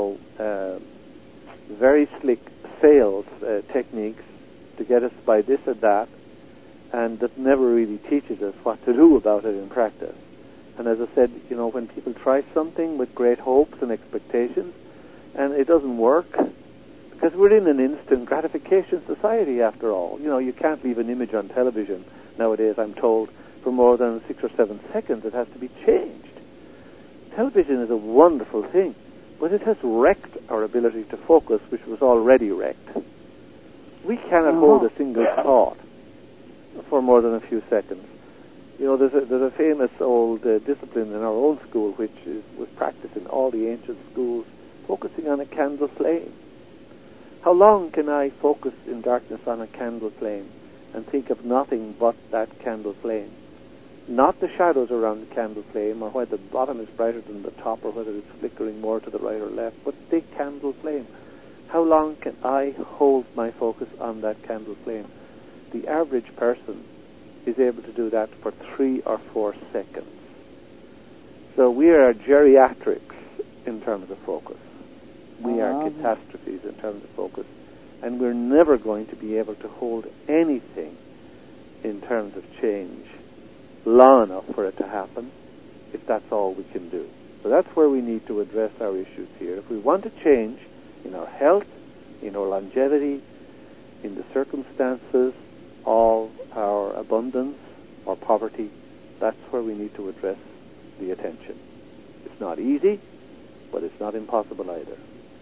very slick sales techniques to get us by this or that, and that never really teaches us what to do about it in practice. And as I said, when people try something with great hopes and expectations, and it doesn't work, because we're in an instant gratification society after all. You can't leave an image on television nowadays, I'm told, for more than 6 or 7 seconds. It has to be changed. Television is a wonderful thing, but it has wrecked our ability to focus, which was already wrecked. We cannot hold a single thought for more than a few seconds. There's a famous old discipline in our old school, which was practiced in all the ancient schools, focusing on a candle flame. How long can I focus in darkness on a candle flame and think of nothing but that candle flame? Not the shadows around the candle flame, or whether the bottom is brighter than the top, or whether it's flickering more to the right or left, but the candle flame. How long can I hold my focus on that candle flame? The average person is able to do that for 3 or 4 seconds. So we are geriatrics in terms of focus. We are catastrophes in terms of focus. And we're never going to be able to hold anything in terms of change long enough for it to happen, if that's all we can do. So that's where we need to address our issues here. If we want to change in our health, in our longevity, in the circumstances of our abundance or poverty, that's where we need to address the attention. It's not easy, but it's not impossible either.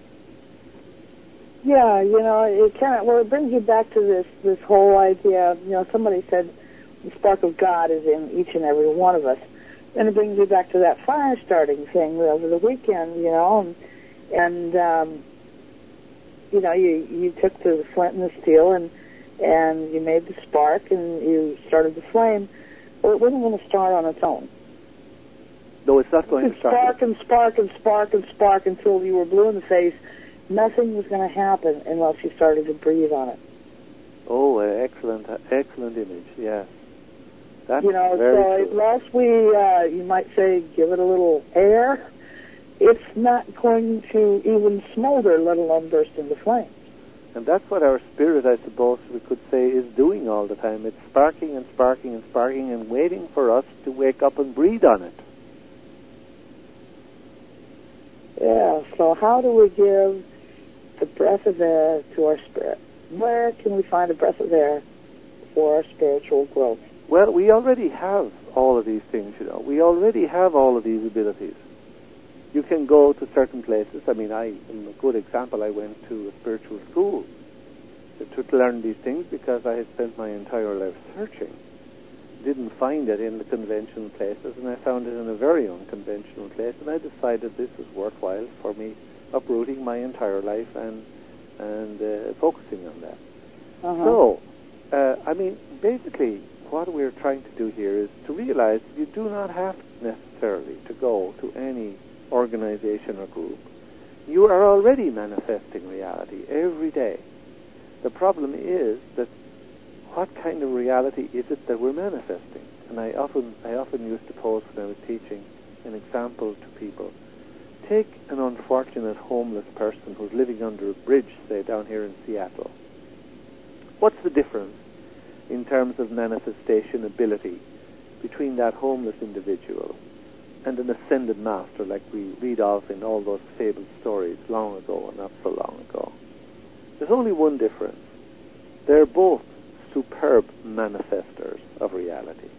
Yeah, it brings you back to this whole idea of, somebody said the spark of God is in each and every one of us. And it brings you back to that fire starting thing over the weekend, you took the flint and the steel and you made the spark and you started the flame. Well, it wasn't going to start on its own. No, it's not going to start. Spark and spark and spark and spark until you were blue in the face. Nothing was going to happen unless you started to breathe on it. Oh, excellent image, yes. That's so true. Unless we, you might say, give it a little air, it's not going to even smolder, let alone burst into flames. And that's what our spirit, I suppose we could say, is doing all the time. It's sparking and sparking and sparking and waiting for us to wake up and breathe on it. Yeah, so how do we give the breath of air to our spirit? Where can we find a breath of air for our spiritual growth? Well, we already have all of these things, We already have all of these abilities. You can go to certain places. I mean, I am a good example. I went to a spiritual school to learn these things because I had spent my entire life searching. Didn't find it in the conventional places, and I found it in a very unconventional place, and I decided this was worthwhile for me, uprooting my entire life and focusing on that. Uh-huh. So, basically, what we're trying to do here is to realize you do not have necessarily to go to any organization or group. You are already manifesting reality every day. The problem is that what kind of reality is it that we're manifesting? And I often used to pose when I was teaching an example to people. Take an unfortunate homeless person who's living under a bridge, say down here in Seattle. What's the difference in terms of manifestation ability between that homeless individual and an ascended master like we read of in all those fabled stories long ago and not so long ago? There's only one difference. They're both superb manifestors of reality.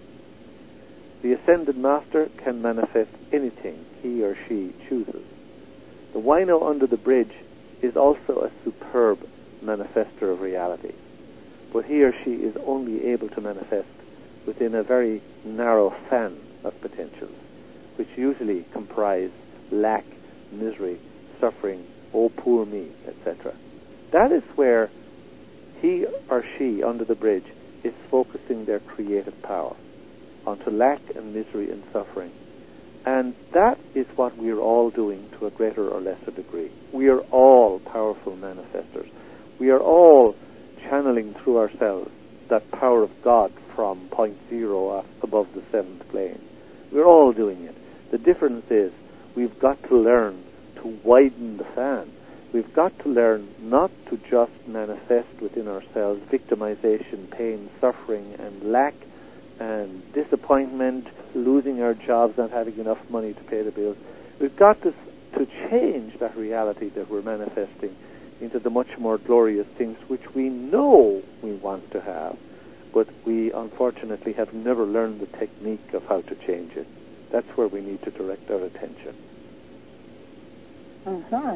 The ascended master can manifest anything he or she chooses. The wino under the bridge is also a superb manifestor of reality, but he or she is only able to manifest within a very narrow fan of potentials, which usually comprise lack, misery, suffering, oh poor me, etc. That is where he or she under the bridge is focusing their creative power onto lack and misery and suffering. And that is what we are all doing to a greater or lesser degree. We are all powerful manifestors. We are all channeling through ourselves that power of God from point zero up above the seventh plane. We're all doing it. The difference is we've got to learn to widen the fan. We've got to learn not to just manifest within ourselves victimization, pain, suffering, and lack, and disappointment, losing our jobs, not having enough money to pay the bills. We've got to change that reality that we're manifesting into the much more glorious things which we know we want to have, but we unfortunately have never learned the technique of how to change it. That's where we need to direct our attention. Uh-huh.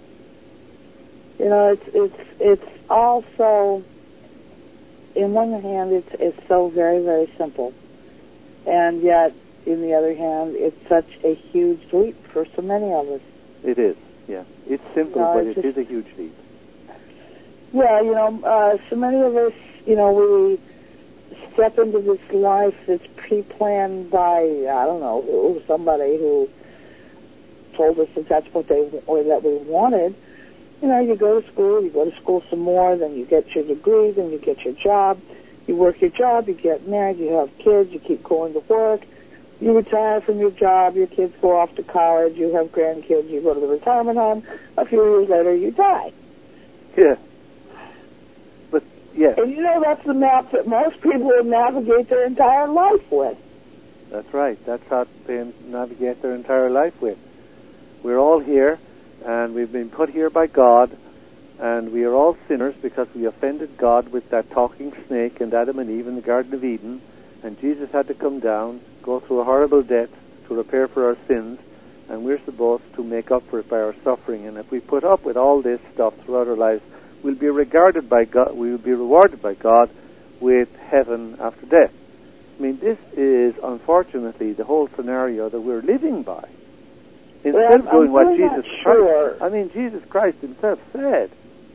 It's also, in one hand, it's so very, very simple, and yet, in the other hand, it's such a huge leap for so many of us. It is, yeah. It's simple, but it is a huge leap. Yeah, so many of us, we step into this life that's pre-planned by, somebody who told us that that's what that we wanted. You go to school some more, then you get your degree, then you get your job, you work your job, you get married, you have kids, you keep going to work, you retire from your job, your kids go off to college, you have grandkids, you go to the retirement home, a few years later you die. Yeah. But, yeah. And that's the map that most people would navigate their entire life with. That's right. That's how they navigate their entire life with. We're all here, and we've been put here by God, and we are all sinners because we offended God with that talking snake and Adam and Eve in the Garden of Eden, and Jesus had to come down, go through a horrible death to repair for our sins, and we're supposed to make up for it by our suffering. And if we put up with all this stuff throughout our lives, we'll be regarded by God, we will be rewarded by God with heaven after death. I mean, this is unfortunately the whole scenario that we're living by. Instead of doing what Jesus Christ, Jesus Christ himself said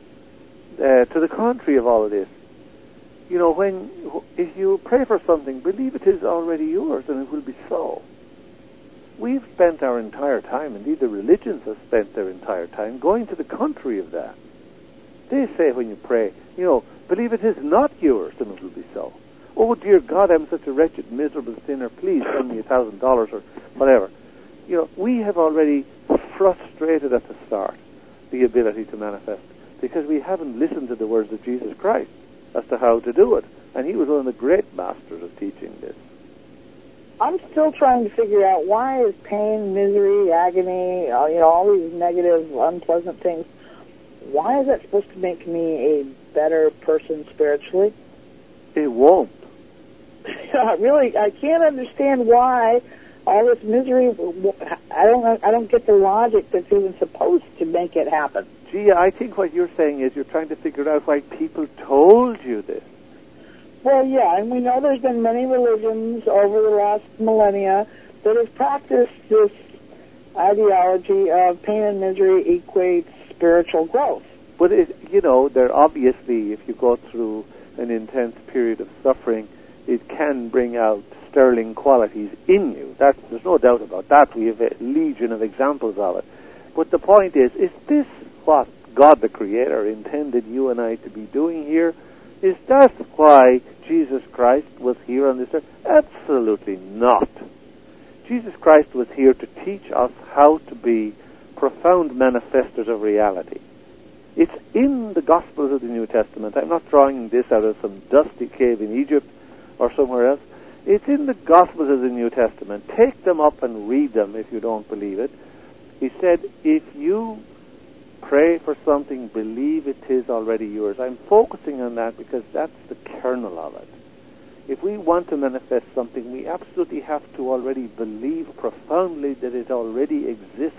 to the contrary of all of this. You know, if you pray for something, believe it is already yours, and it will be so. We've spent our entire time, indeed the religions have spent their entire time, going to the contrary of that. They say when you pray, you know, believe it is not yours, and it will be so. Oh, dear God, I'm such a wretched, miserable sinner. Please send me $1,000 or whatever. You know, we have already frustrated at the start the ability to manifest because we haven't listened to the words of Jesus Christ as to how to do it. And he was one of the great masters of teaching this. I'm still trying to figure out why is pain, misery, agony, all these negative, unpleasant things, why is that supposed to make me a better person spiritually? It won't. Really, I can't understand why all this misery. I don't get the logic that's even supposed to make it happen. Gee, I think what you're saying is you're trying to figure out why people told you this. Well, yeah, and we know there's been many religions over the last millennia that have practiced this ideology of pain and misery equates spiritual growth. But they're obviously, if you go through an intense period of suffering, it can bring out sterling qualities in you. There's no doubt about that. We have a legion of examples of it. But the point is this what God the Creator intended you and I to be doing here? Is that why Jesus Christ was here on this earth? Absolutely not. Jesus Christ was here to teach us how to be profound manifestors of reality. It's in the Gospels of the New Testament. I'm not drawing this out of some dusty cave in Egypt or somewhere else. It's in the Gospels of the New Testament. Take them up and read them if you don't believe it. He said, if you pray for something, believe it is already yours. I'm focusing on that because that's the kernel of it. If we want to manifest something, we absolutely have to already believe profoundly that it already exists.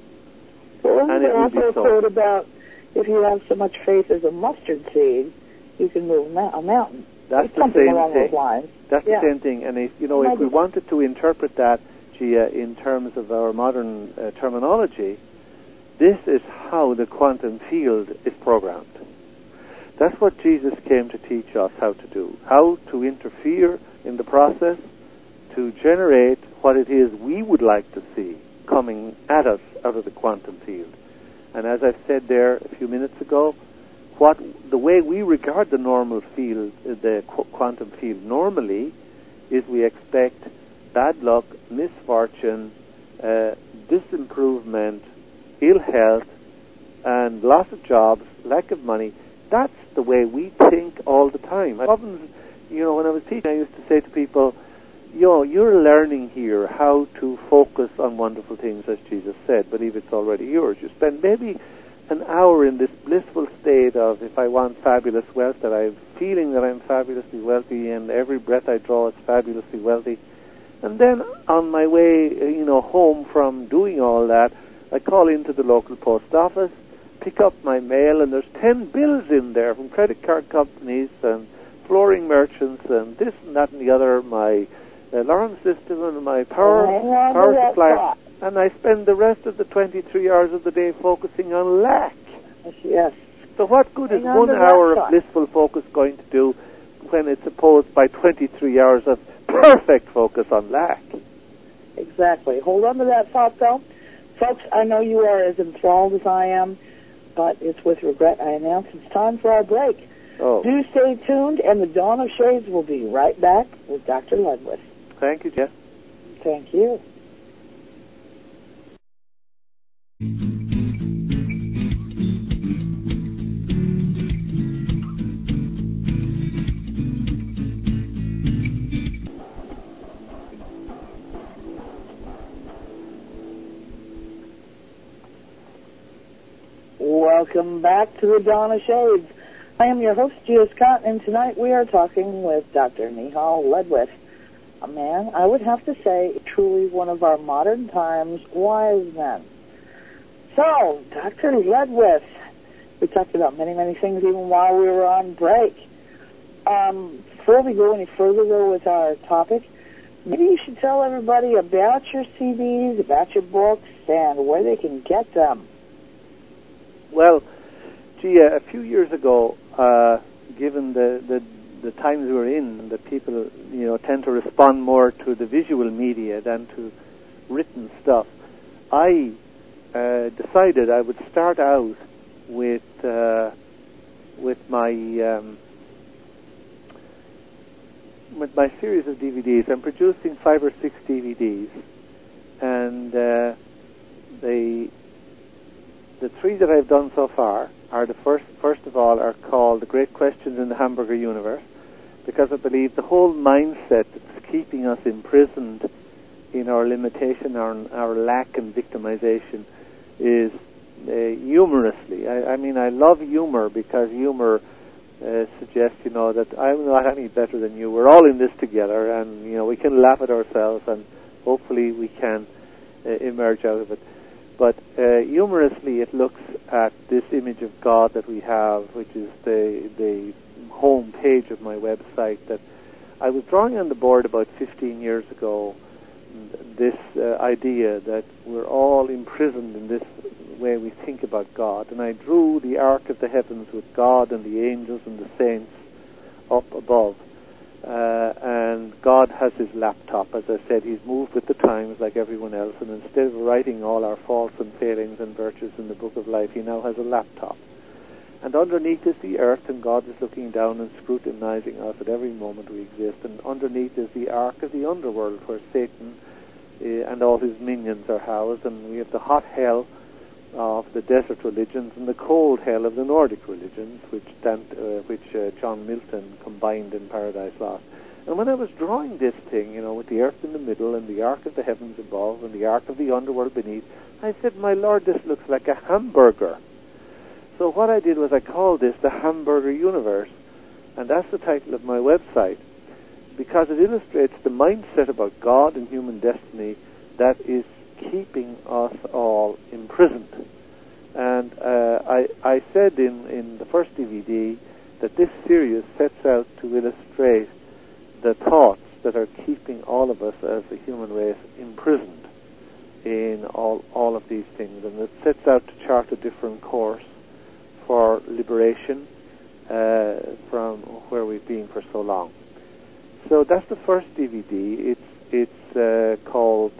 Well, and it will be so. Quote about if you have so much faith as a mustard seed, you can move a mountain. That's the same thing. That's the same thing. And if we wanted to interpret that, Gia, in terms of our modern terminology, this is how the quantum field is programmed. That's what Jesus came to teach us how to do, how to interfere in the process to generate what it is we would like to see coming at us out of the quantum field. And as I said there a few minutes ago, the way we regard the normal field, the quantum field normally, is we expect bad luck, misfortune, disimprovement, ill health, and loss of jobs, lack of money. That's the way we think all the time. I often, when I was teaching, I used to say to people, you're learning here how to focus on wonderful things, as Jesus said. Believe it's already yours. You spend maybe an hour in this blissful state of, if I want fabulous wealth, that I'm feeling that I'm fabulously wealthy, and every breath I draw is fabulously wealthy. And then on my way, home from doing all that, I call into the local post office, pick up my mail, and there's 10 bills in there from credit card companies and flooring merchants and this and that and the other, my alarm system and my power supply. And I spend the rest of the 23 hours of the day focusing on lack. Yes. So what good is 1 hour of blissful focus going to do when it's opposed by 23 hours of perfect focus on lack? Exactly. Hold on to that thought, though. Folks, I know you are as enthralled as I am, but it's with regret I announce it's time for our break. Oh. Do stay tuned, and the Dawn of Shades will be right back with Dr. Ludwig. Thank you, Jeff. Thank you. Welcome back to the Dawn of Shades. I am your host, Gia Scott, and tonight we are talking with Dr. Nehal Ledwith, a man, I would have to say, truly one of our modern times wise men. So, Dr. Ledwith, we talked about many, many things even while we were on break. Before we go any further, though, with our topic, maybe you should tell everybody about your CDs, about your books, and where they can get them. Well, Gia, a few years ago, given the times we're in, that people, tend to respond more to the visual media than to written stuff, I decided I would start out with my series of DVDs. I'm producing 5 or 6 DVDs, and the 3 that I've done so far are first of all, are called The Great Questions in the Hamburger Universe, because I believe the whole mindset that's keeping us imprisoned in our limitation, our lack and victimization is humorously. I mean, I love humor because humor suggests, that I'm not any better than you. We're all in this together, and, we can laugh at ourselves, and hopefully we can emerge out of it. But humorously, it looks at this image of God that we have, which is the home page of my website, that I was drawing on the board about 15 years ago, this idea that we're all imprisoned in this way we think about God. And I drew the arc of the heavens with God and the angels and the saints up above. And God has his laptop. As I said, he's moved with the times like everyone else, and instead of writing all our faults and failings and virtues in the book of life, he now has a laptop. And underneath is the earth, and God is looking down and scrutinizing us at every moment we exist. And underneath is the ark of the underworld, where Satan and all his minions are housed. And we have the hot hell of the desert religions and the cold hell of the Nordic religions, which John Milton combined in Paradise Lost. And when I was drawing this thing, with the earth in the middle and the ark of the heavens above and the ark of the underworld beneath, I said, my Lord, this looks like a hamburger. So what I did was I called this the Hamburger Universe, and that's the title of my website, because it illustrates the mindset about God and human destiny that is keeping us all imprisoned. And I said in the first DVD that this series sets out to illustrate the thoughts that are keeping all of us as a human race imprisoned in all of these things, and it sets out to chart a different course for liberation from where we've been for so long. So that's the first DVD. It's called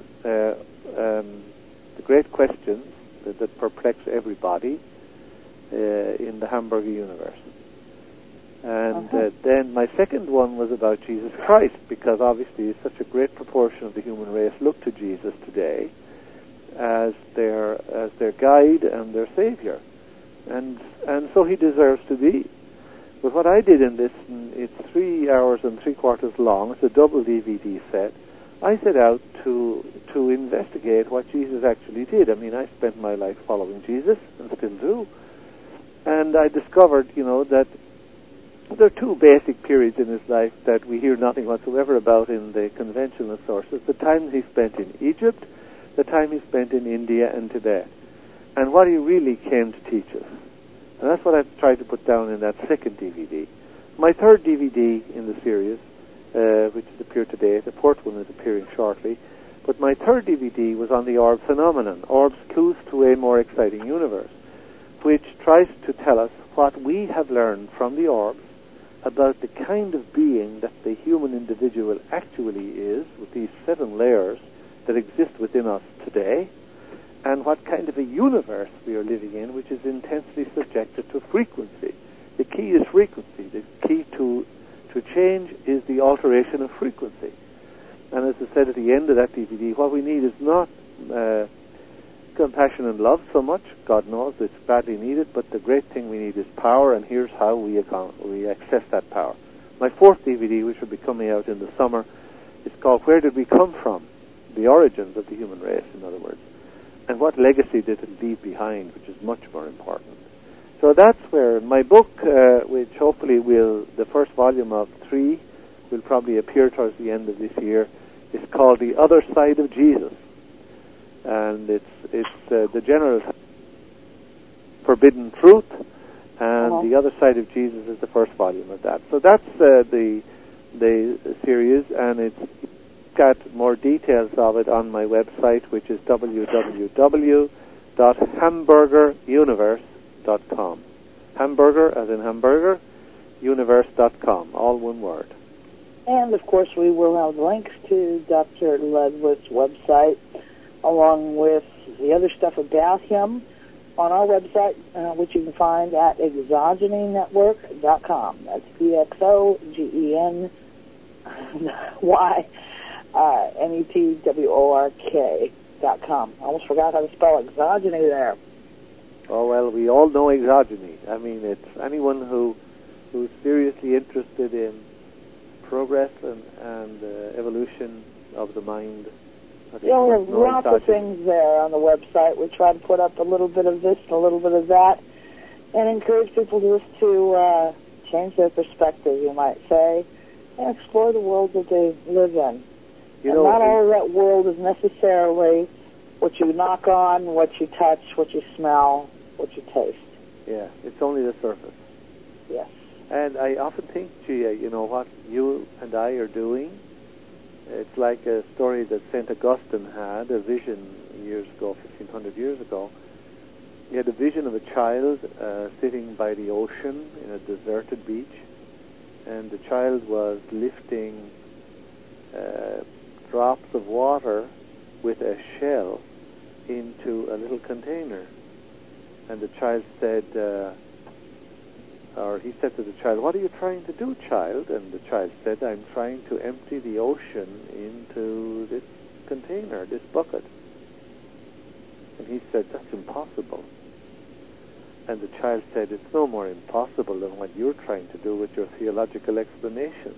The Great Questions that Perplex Everybody in the Hamburger Universe. And then my second one was about Jesus Christ, because obviously such a great proportion of the human race look to Jesus today as their guide and their savior, and so he deserves to be. But what I did in this, it's 3 hours and 3/4 long. It's a double DVD set. I set out to investigate what Jesus actually did. I mean, I spent my life following Jesus and still do, and I discovered, that there are 2 basic periods in his life that we hear nothing whatsoever about in the conventional sources: the time he spent in Egypt, the time he spent in India and Tibet, and what he really came to teach us. And that's what I've tried to put down in that second DVD. My third DVD in the series, which has appeared today, the 4th one is appearing shortly, but my third DVD was on the Orb phenomenon, Orb's Clues to a More Exciting Universe, which tries to tell us what we have learned from the orbs about the kind of being that the human individual actually is, with these 7 layers that exist within us today, and what kind of a universe we are living in, which is intensely subjected to frequency. The key is frequency. The key to change is the alteration of frequency. And as I said at the end of that DVD, what we need is not compassion and love so much. God knows it's badly needed, but the great thing we need is power, and here's how we access that power. My 4th DVD, which will be coming out in the summer, is called Where Did We Come From? The Origins of the Human Race, in other words. And what legacy did it leave behind, which is much more important. So that's where my book, which hopefully the first volume of 3 will probably appear towards the end of this year, is called The Other Side of Jesus. And it's the general forbidden truth, and The Other Side of Jesus is the first volume of that. So that's the series, and it's got more details of it on my website, which is www.hamburgeruniverse.com. Hamburger, as in hamburger, universe.com, all one word. And, of course, we will have links to Dr. Ledwith's website, along with the other stuff about him on our website, which you can find at exogenynetwork.com. That's exogenynetwork.com. I almost forgot how to spell exogeny there. Oh, well, we all know exogeny. I mean, it's anyone who's seriously interested in progress and evolution of the mind. Yeah, we have lots of things there on the website. We try to put up a little bit of this and a little bit of that, and encourage people just to change their perspective, you might say, and explore the world that they live in. Not all of that world is necessarily what you knock on, what you touch, what you smell, what you taste. Yeah, it's only the surface. Yes. And I often think, Gia, what you and I are doing, it's like a story that St. Augustine had, a vision years ago, 1,500 years ago. He had a vision of a child sitting by the ocean in a deserted beach, and the child was lifting drops of water with a shell into a little container. And the child said, he said to the child, "What are you trying to do, child?" And the child said, "I'm trying to empty the ocean into this container, this bucket." And he said, "That's impossible." And the child said, "It's no more impossible than what you're trying to do with your theological explanations."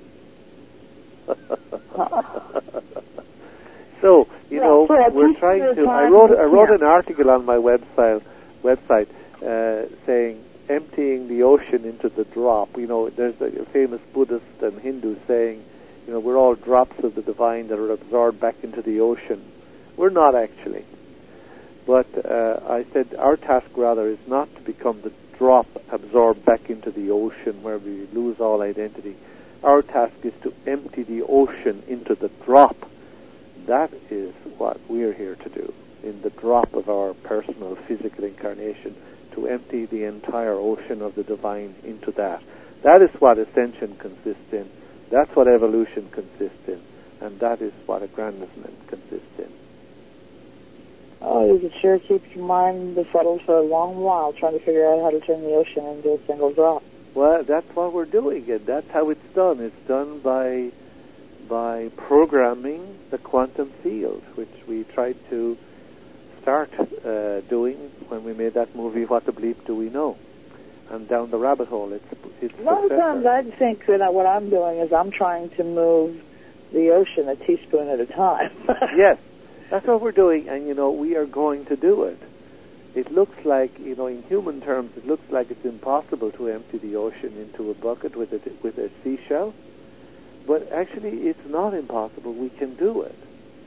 So, we're trying to... I wrote an article on my website saying, emptying the ocean into the drop. There's a famous Buddhist and Hindu saying, we're all drops of the divine that are absorbed back into the ocean. We're not actually. But I said our task rather is not to become the drop absorbed back into the ocean where we lose all identity. Our task is to empty the ocean into the drop. That is what we're here to do in the drop of our personal physical incarnation, to empty the entire ocean of the divine into that. That is what ascension consists in. That's what evolution consists in. And that is what aggrandizement consists in. Oh, you can sure keep your mind befuddled for a long while trying to figure out how to turn the ocean into a single drop. Well, that's what we're doing, and that's how it's done. It's done by programming the quantum field, which we tried to start doing when we made that movie, What the Bleep Do We Know? And down the rabbit hole, it's a lot of times I think that what I'm doing is I'm trying to move the ocean a teaspoon at a time. Yes, that's what we're doing, and we are going to do it. It looks like, in human terms, it looks like it's impossible to empty the ocean into a bucket with a seashell. But actually, it's not impossible. We can do it.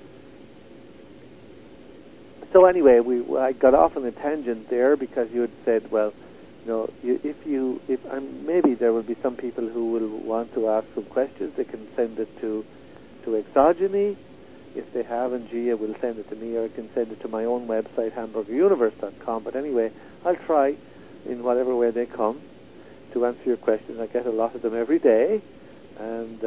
So anyway, I got off on a tangent there because you had said, well, maybe there will be some people who will want to ask some questions. They can send it to Exogeny. If they have, and Gia will send it to me, or I can send it to my own website, hamburgeruniverse.com. But anyway, I'll try, in whatever way they come, to answer your questions. I get a lot of them every day. And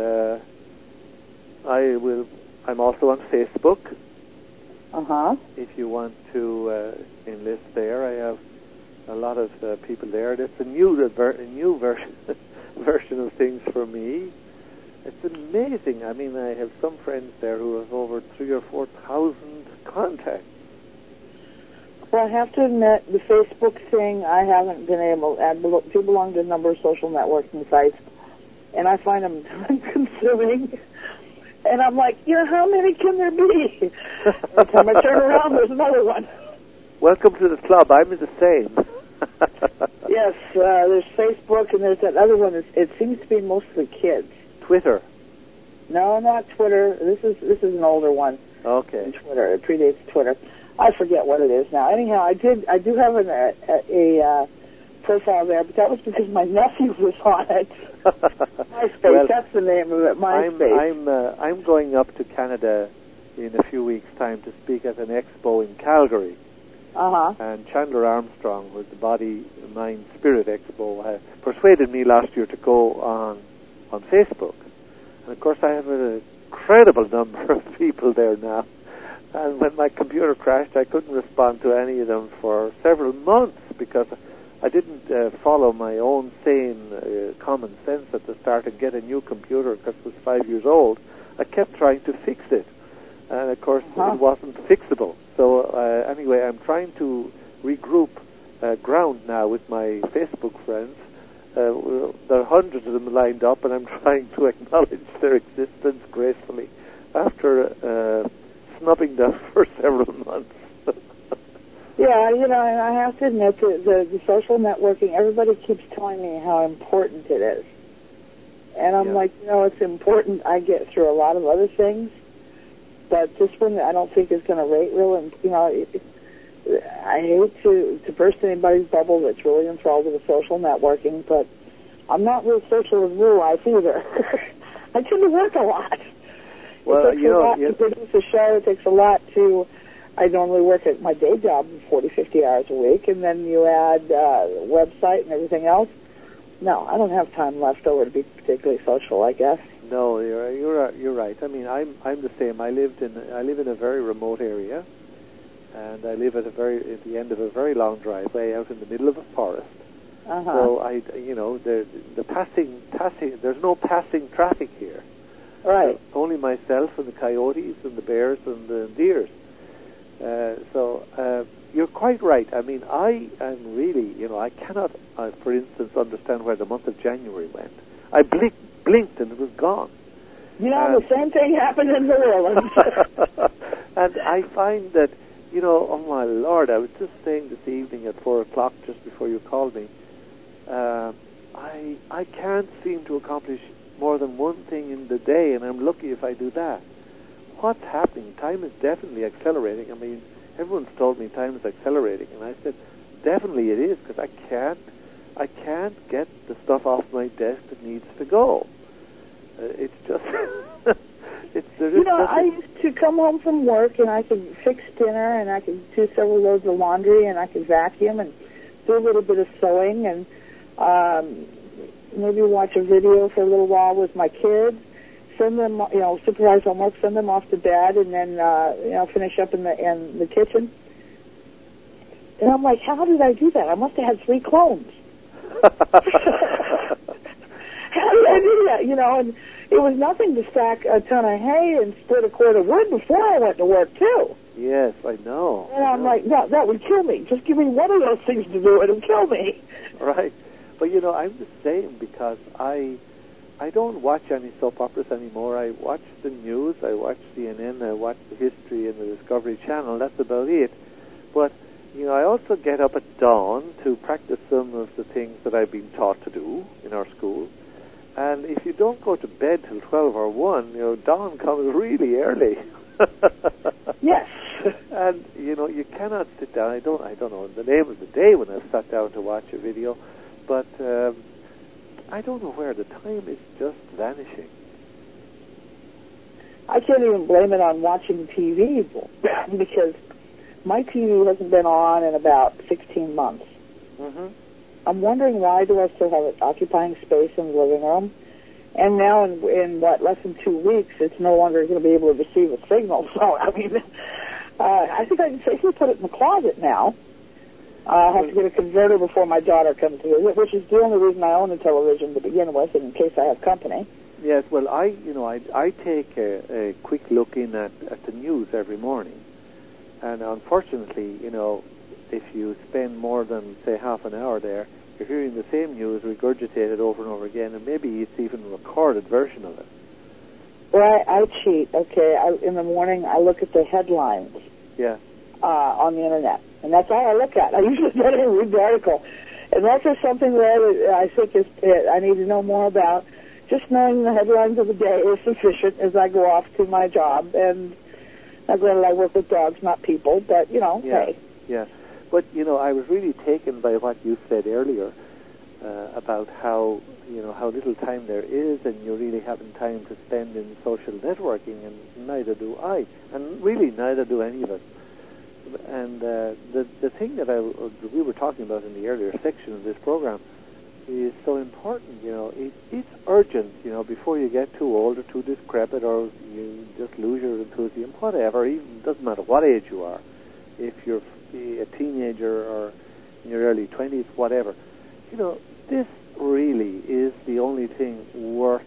I'm also on Facebook. If you want to enlist there, I have a lot of people there. It's a new version of things for me. It's amazing. I mean, I have some friends there who have over 3,000 or 4,000 contacts. Well, I have to admit, the Facebook thing, I haven't been able to add. You belong to a number of social networking sites, and I find them time-consuming. And I'm like, how many can there be? Every time I turn around, there's another one. Welcome to the club. I'm the same. Yes, there's Facebook, and there's that other one. It seems to be mostly kids. Twitter. No, not Twitter. This is an older one. Okay. Twitter. It predates Twitter. I forget what it is now. Anyhow, I do have a profile there, but that was because my nephew was on it. MySpace. Well, that's the name of it. MySpace. I'm going up to Canada in a few weeks' time to speak at an expo in Calgary. And Chandler Armstrong, who was the Body, Mind, Spirit Expo, persuaded me last year to go on Facebook. And of course, I have an incredible number of people there now. And when my computer crashed, I couldn't respond to any of them for several months because I didn't follow my own sane common sense at the start and get a new computer because it was 5 years old. I kept trying to fix it. And of course, it wasn't fixable. So anyway, I'm trying to regroup ground now with my Facebook friends. There are hundreds of them lined up, and I'm trying to acknowledge their existence gracefully after snubbing them for several months. Yeah, and I have to admit that the social networking, everybody keeps telling me how important it is. And I'm like, it's important. I get through a lot of other things, but this one I don't think is going to rate real. And, I hate to burst anybody's bubble that's really enthralled with the social networking, but I'm not real social in real life either. I tend to work a lot. Well, it takes a lot to produce a show. It takes a lot to... I normally work at my day job 40, 50 hours a week, and then you add the website and everything else. No, I don't have time left over to be particularly social, I guess. No, you're right. I mean, I'm the same. I live in a very remote area, and I live at the end of a very long driveway out in the middle of a forest. So the passing. There's no passing traffic here. Right. Only myself and the coyotes and the bears and the deers. So you're quite right. I mean, I am really, I cannot, for instance, understand where the month of January went. I blinked and it was gone. The same thing happened in New Orleans. And I find that, oh my Lord, I was just saying this evening at 4 o'clock, just before you called me, I can't seem to accomplish more than one thing in the day, and I'm lucky if I do that. What's happening? Time is definitely accelerating. I mean, everyone's told me time is accelerating, and I said, definitely it is, because I can't get the stuff off my desk that needs to go. It's just, I used to come home from work, and I could fix dinner, and I could do several loads of laundry, and I could vacuum, and do a little bit of sewing, and maybe watch a video for a little while with my kids. Send them, supervise homework, send them off to bed, and then, finish up in the kitchen. And I'm like, how did I do that? I must have had 3 clones. How did I do that? And it was nothing to stack a ton of hay and split a cord of wood before I went to work, too. Yes, I know. And I'm like, no, that would kill me. Just give me one of those things to do, it'll kill me. Right. But, I'm the same because I don't watch any soap operas anymore. I watch the news, I watch CNN, I watch the History and the Discovery Channel. That's about it. But, I also get up at dawn to practice some of the things that I've been taught to do in our school. And if you don't go to bed till 12 or 1, dawn comes really early. Yes. And, you cannot sit down. I don't know the name of the day when I've sat down to watch a video, but I don't know where the time is just vanishing. I can't even blame it on watching TV because my TV hasn't been on in about 16 months. Mm-hmm. I'm wondering why do I still have it occupying space in the living room? And now in less than 2 weeks, it's no longer going to be able to receive a signal. So, I mean, I think I can safely put it in the closet now. I have to get a converter before my daughter comes to visit, which is the only reason I own a television to begin with, in case I have company. Yes, well, I take a quick look in at the news every morning, and unfortunately, if you spend more than, say, half an hour there, you're hearing the same news regurgitated over and over again, and maybe it's even a recorded version of it. Well, I cheat, okay? In the morning, I look at the headlines. Yeah. on the internet. And that's all I look at. I usually don't even read the article. Unless there's something there that I think I need to know more about, just knowing the headlines of the day is sufficient as I go off to my job. And granted, I work with dogs, not people, but, hey. Yeah. But, I was really taken by what you said earlier about how little time there is, and you really haven't time to spend in social networking, and neither do I. And really, neither do any of us. And the thing that we were talking about in the earlier section of this program is so important. It's urgent. Before you get too old or too decrepit, or you just lose your enthusiasm, whatever. Even doesn't matter what age you are. If you're a teenager or in your early 20s, whatever. This really is the only thing worth.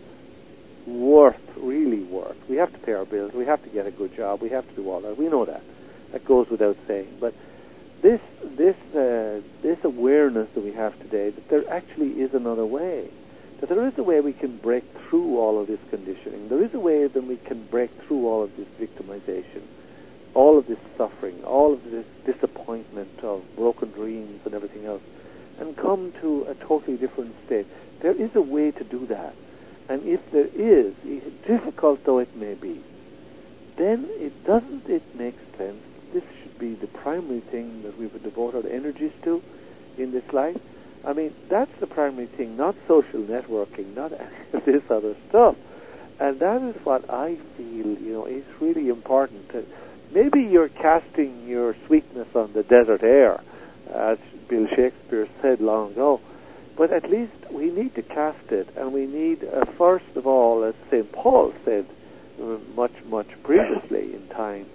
We have to pay our bills. We have to get a good job. We have to do all that. We know that. That goes without saying. But this awareness that we have today, that there actually is another way, that there is a way we can break through all of this conditioning. There is a way that we can break through all of this victimization, all of this suffering, all of this disappointment of broken dreams and everything else, and come to a totally different state. There is a way to do that. And if there is, difficult though it may be, then it makes sense. This should be the primary thing that we would devote our energies to in this life. I mean, that's the primary thing, not social networking, not any of this other stuff. And that is what I feel, is really important. Maybe you're casting your sweetness on the desert air, as Bill Shakespeare said long ago, but at least we need to cast it, and we need, first of all, as St. Paul said much previously in time,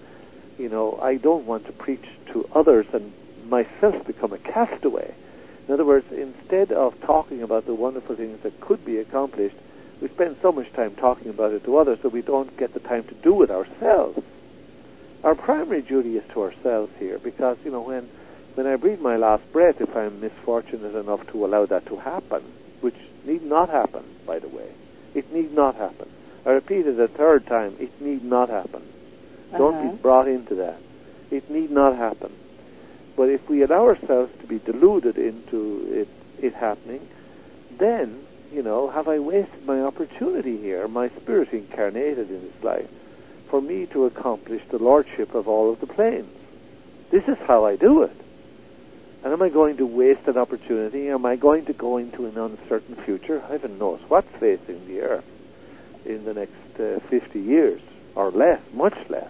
I don't want to preach to others and myself become a castaway. In other words, instead of talking about the wonderful things that could be accomplished, we spend so much time talking about it to others that we don't get the time to do it ourselves. Our primary duty is to ourselves here, because, when I breathe my last breath, if I'm misfortunate enough to allow that to happen, which need not happen, by the way, it need not happen. I repeat it a third time, it need not happen. Don't be brought into that. It need not happen. But if we allow ourselves to be deluded into it happening, then, have I wasted my opportunity here, my spirit incarnated in this life, for me to accomplish the lordship of all of the planes? This is how I do it. And am I going to waste an opportunity? Am I going to go into an uncertain future? Heaven knows what's facing the earth in the next 50 years, or less, much less.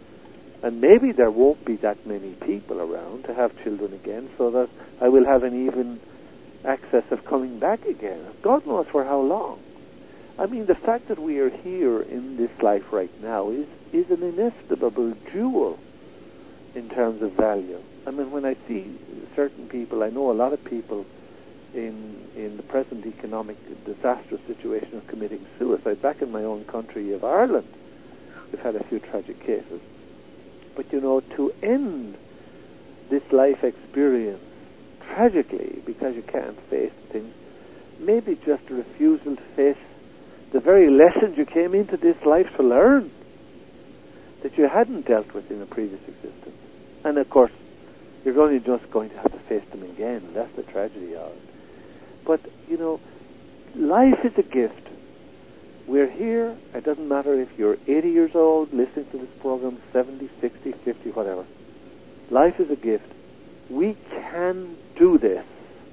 And maybe there won't be that many people around to have children again, so that I will have an even access of coming back again. God knows for how long. I mean, the fact that we are here in this life right now is an inestimable jewel in terms of value. I mean, when I see certain people, I know a lot of people in the present economic disastrous situation of committing suicide. Back in my own country of Ireland, we've had a few tragic cases. But, to end this life experience tragically, because you can't face things, maybe just a refusal to face the very lessons you came into this life to learn, that you hadn't dealt with in a previous existence. And, of course, you're only just going to have to face them again. That's the tragedy of it. But, life is a gift. We're here. It doesn't matter if you're 80 years old, listening to this program, 70, 60, 50, whatever. Life is a gift. We can do this.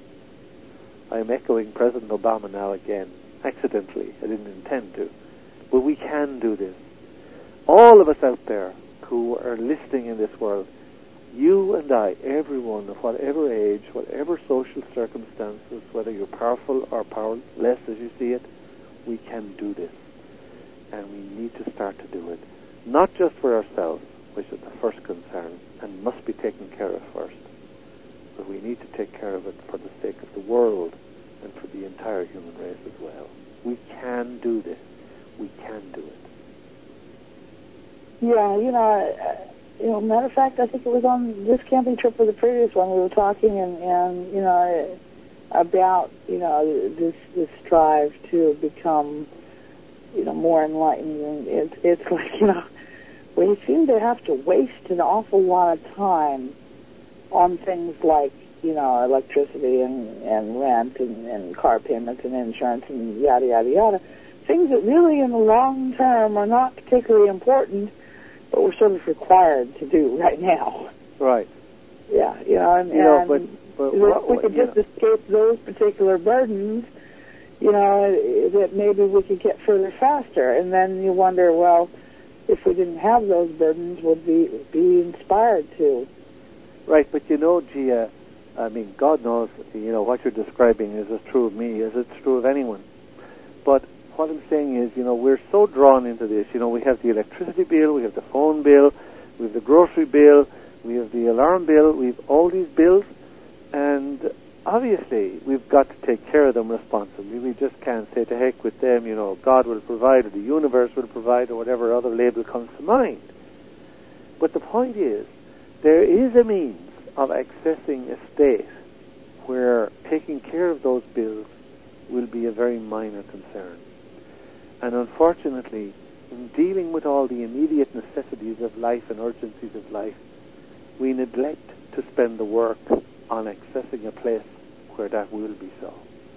I'm echoing President Obama now again, accidentally. I didn't intend to. But we can do this. All of us out there who are listening in this world, you and I, everyone of whatever age, whatever social circumstances, whether you're powerful or powerless as you see it, we can do this. And we need to start to do it. Not just for ourselves, which is the first concern, and must be taken care of first. But we need to take care of it for the sake of the world and for the entire human race as well. We can do this. We can do it. Yeah, matter of fact, I think it was on this camping trip or the previous one we were talking and about, this drive to become, more enlightened. And it's like, we seem to have to waste an awful lot of time on things like, electricity and rent and car payments and insurance and yada, yada, yada. Things that really in the long term are not particularly important, but we're sort of required to do right now. Right. Yeah, but if we could just escape those particular burdens, that maybe we could get further faster. And then you wonder, well, if we didn't have those burdens, would we be inspired to? Right, but Gia, God knows, what you're describing is as true of me as it's true of anyone. But what I'm saying is, we're so drawn into this. We have the electricity bill, we have the phone bill, we have the grocery bill, we have the alarm bill, we have all these bills, and obviously we've got to take care of them responsibly. We just can't say to heck with them, God will provide, or the universe will provide, or whatever other label comes to mind. But the point is, there is a means of accessing a state where taking care of those bills will be a very minor concern. And unfortunately, in dealing with all the immediate necessities of life and urgencies of life, we neglect to spend the work on accessing a place where that will be so.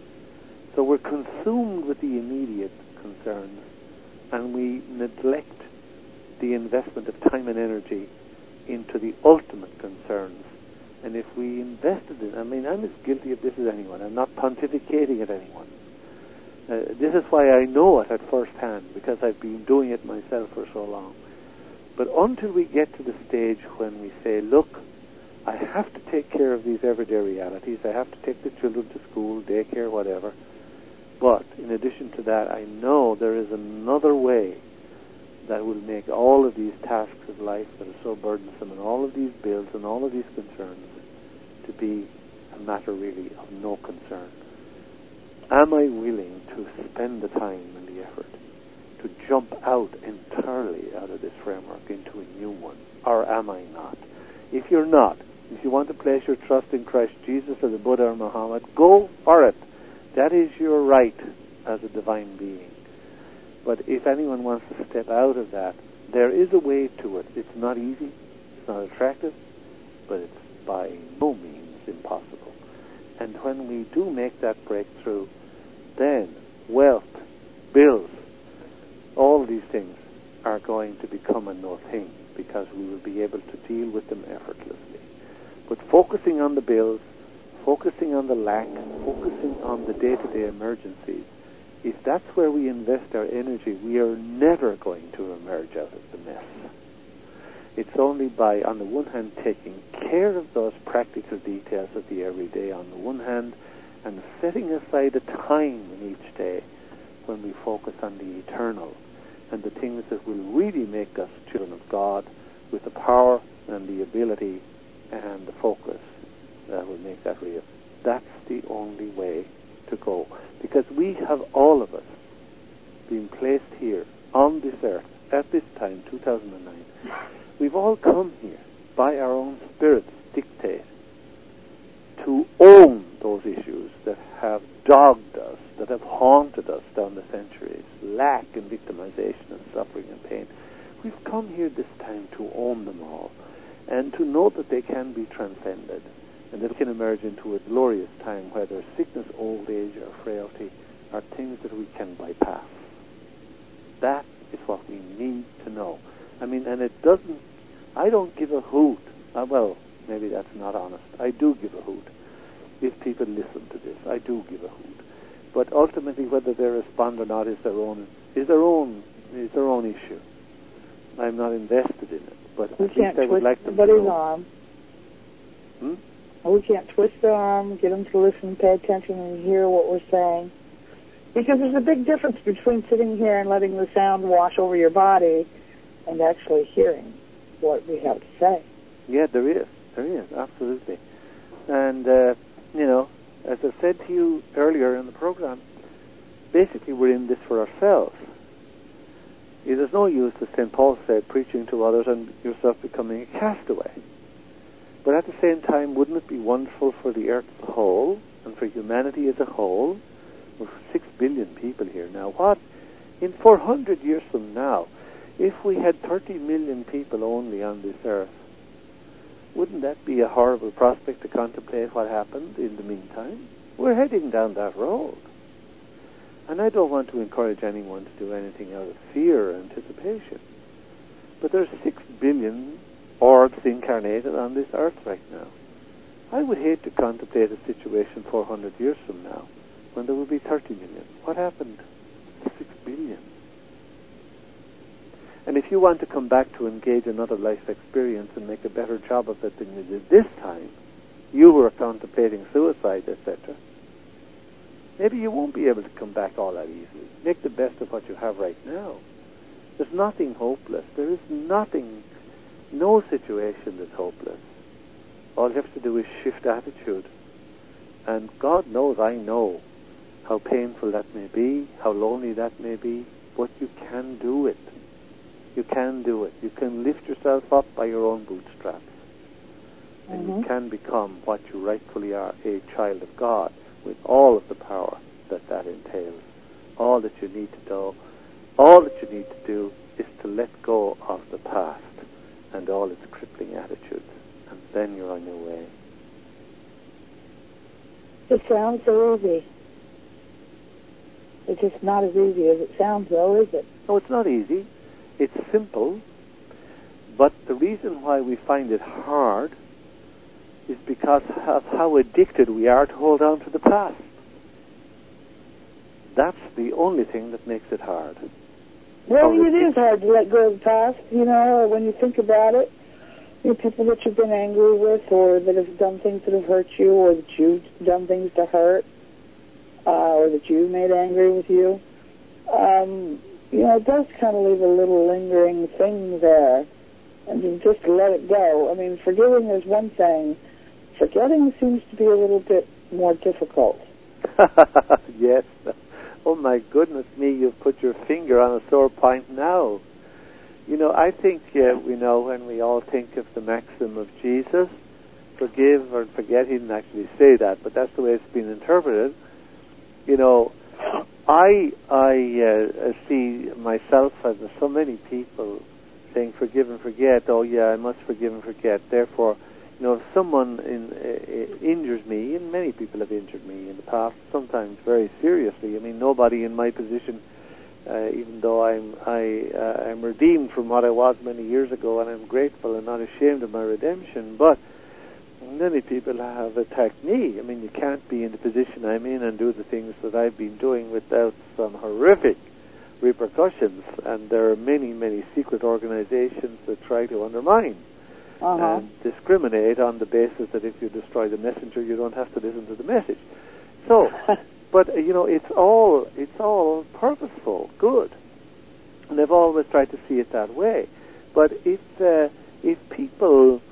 So we're consumed with the immediate concerns, and we neglect the investment of time and energy into the ultimate concerns. And if we invested in, I'm as guilty of this as anyone. I'm not pontificating at anyone. This is why I know it at first hand, because I've been doing it myself for so long. But until we get to the stage when we say, look, I have to take care of these everyday realities. I have to take the children to school, daycare, whatever. But in addition to that, I know there is another way that will make all of these tasks of life that are so burdensome and all of these bills and all of these concerns to be a matter really of no concern. Am I willing to spend the time and the effort to jump out entirely out of this framework into a new one? Or am I not? If you're not, if you want to place your trust in Christ Jesus or the Buddha or Muhammad, go for it. That is your right as a divine being. But if anyone wants to step out of that, there is a way to it. It's not easy, it's not attractive, but it's by no means impossible. And when we do make that breakthrough, then wealth, bills, all these things are going to become a no thing, because we will be able to deal with them effortlessly. But focusing on the bills, focusing on the lack, focusing on the day-to-day emergencies, if that's where we invest our energy, we are never going to emerge out of the mess. It's only by, on the one hand, taking care of those practical details of the everyday, on the one hand, and setting aside a time in each day when we focus on the eternal and the things that will really make us children of God, with the power and the ability and the focus that will make that real. That's the only way to go. Because we have, all of us, been placed here on this earth at this time, 2009. We've all come here by our own spirit's dictate to own those issues that have dogged us, that have haunted us down the centuries, lack and victimization and suffering and pain. We've come here this time to own them all and to know that they can be transcended and that we can emerge into a glorious time, whether sickness, old age, or frailty are things that we can bypass. That is what we need to know. And it doesn't, I don't give a hoot. Well, maybe that's not honest. I do give a hoot. If people listen to this, I do give a hoot. But ultimately, whether they respond or not is their own issue. I'm not invested in it, but we at least I would like them to know. Arm. We can't twist their arm, get them to listen, pay attention, and hear what we're saying. Because there's a big difference between sitting here and letting the sound wash over your body and actually hearing what we have to say. Yeah, there is, absolutely. And, as I said to you earlier in the program, basically we're in this for ourselves. There's no use, as St. Paul said, preaching to others and yourself becoming a castaway. But at the same time, wouldn't it be wonderful for the earth as a whole and for humanity as a whole? We're 6 billion people here now. What? In 400 years from now, If we had 30 million people only on this earth, wouldn't that be a horrible prospect to contemplate what happened in the meantime? We're heading down that road. And I don't want to encourage anyone to do anything out of fear or anticipation. But there's 6 billion orbs incarnated on this earth right now. I would hate to contemplate a situation 400 years from now when there will be 30 million. What happened to 6 billion? And if you want to come back to engage another life experience and make a better job of it than you did this time, you were contemplating suicide, etc., maybe you won't be able to come back all that easily. Make the best of what you have right now. There's nothing hopeless. There is nothing, no situation that's hopeless. All you have to do is shift attitude. And God knows, I know, how painful that may be, how lonely that may be, but you can do it. You can do it. You can lift yourself up by your own bootstraps. And you can become what you rightfully are, a child of God, with all of the power that entails. All that you need to do, all that you need to do is to let go of the past and all its crippling attitudes. And then you're on your way. It sounds so easy. It's just not as easy as it sounds, though, is it? No, it's not easy. It's simple. But the reason why we find it hard is because of how addicted we are to hold on to the past. That's the only thing that makes it hard. Well, it is hard to let go of the past, you know, when you think about it. You know, people that you've been angry with or that have done things that have hurt you or that you've done things to hurt or that you made angry with you. You know, it does kind of leave a little lingering thing there. And just to let it go. I mean, forgiving is one thing. Forgetting seems to be a little bit more difficult. Yes. Oh, my goodness me, you've put your finger on a sore point now. You know, I think, we know when we all think of the maxim of Jesus, forgive or forget, he didn't actually say that, but that's the way it's been interpreted. You know, I see myself as so many people saying forgive and forget. Oh, yeah, I must forgive and forget. Therefore, you know, if someone injures me, and many people have injured me in the past, sometimes very seriously. I mean, nobody in my position, even though I'm redeemed from what I was many years ago, and I'm grateful and not ashamed of my redemption, but many people have attacked me. I mean, you can't be in the position I'm in and do the things that I've been doing without some horrific repercussions. And there are many, many secret organizations that try to undermine and discriminate on the basis that if you destroy the messenger, you don't have to listen to the message. So, but you know, it's all purposeful, good, and I've always tried to see it that way. But if people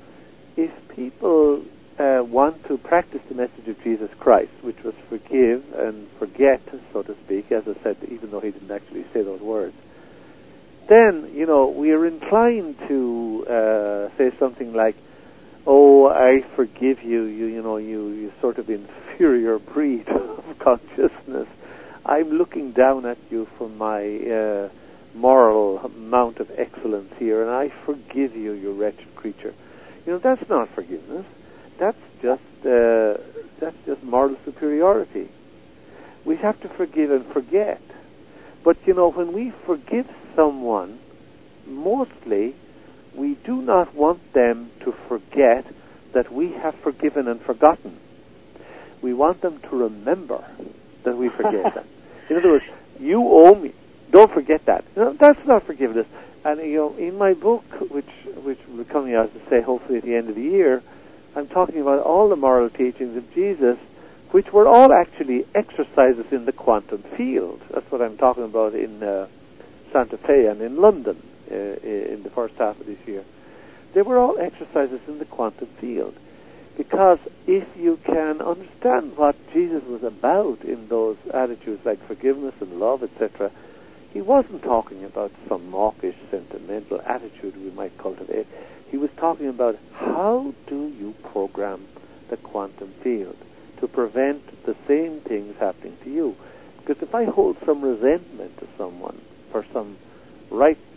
want to practice the message of Jesus Christ, which was forgive and forget, so to speak, as I said, even though he didn't actually say those words, then, you know, we are inclined to say something like, oh, I forgive you, you sort of inferior breed of consciousness. I'm looking down at you for my moral amount of excellence here, and I forgive you, you wretched creature. You know, that's not forgiveness. That's just moral superiority. We have to forgive and forget. But, you know, when we forgive someone, mostly we do not want them to forget that we have forgiven and forgotten. We want them to remember that we forgave them. In other words, you owe me. Don't forget that. You know, that's not forgiveness. And, you know, in my book, which will be coming out, to say, hopefully at the end of the year, I'm talking about all the moral teachings of Jesus, which were all actually exercises in the quantum field. That's what I'm talking about in Santa Fe and in London in the first half of this year. They were all exercises in the quantum field. Because if you can understand what Jesus was about in those attitudes like forgiveness and love, etc., he wasn't talking about some mawkish, sentimental attitude we might cultivate. He was talking about how do you program the quantum field to prevent the same things happening to you. Because if I hold some resentment to someone for some right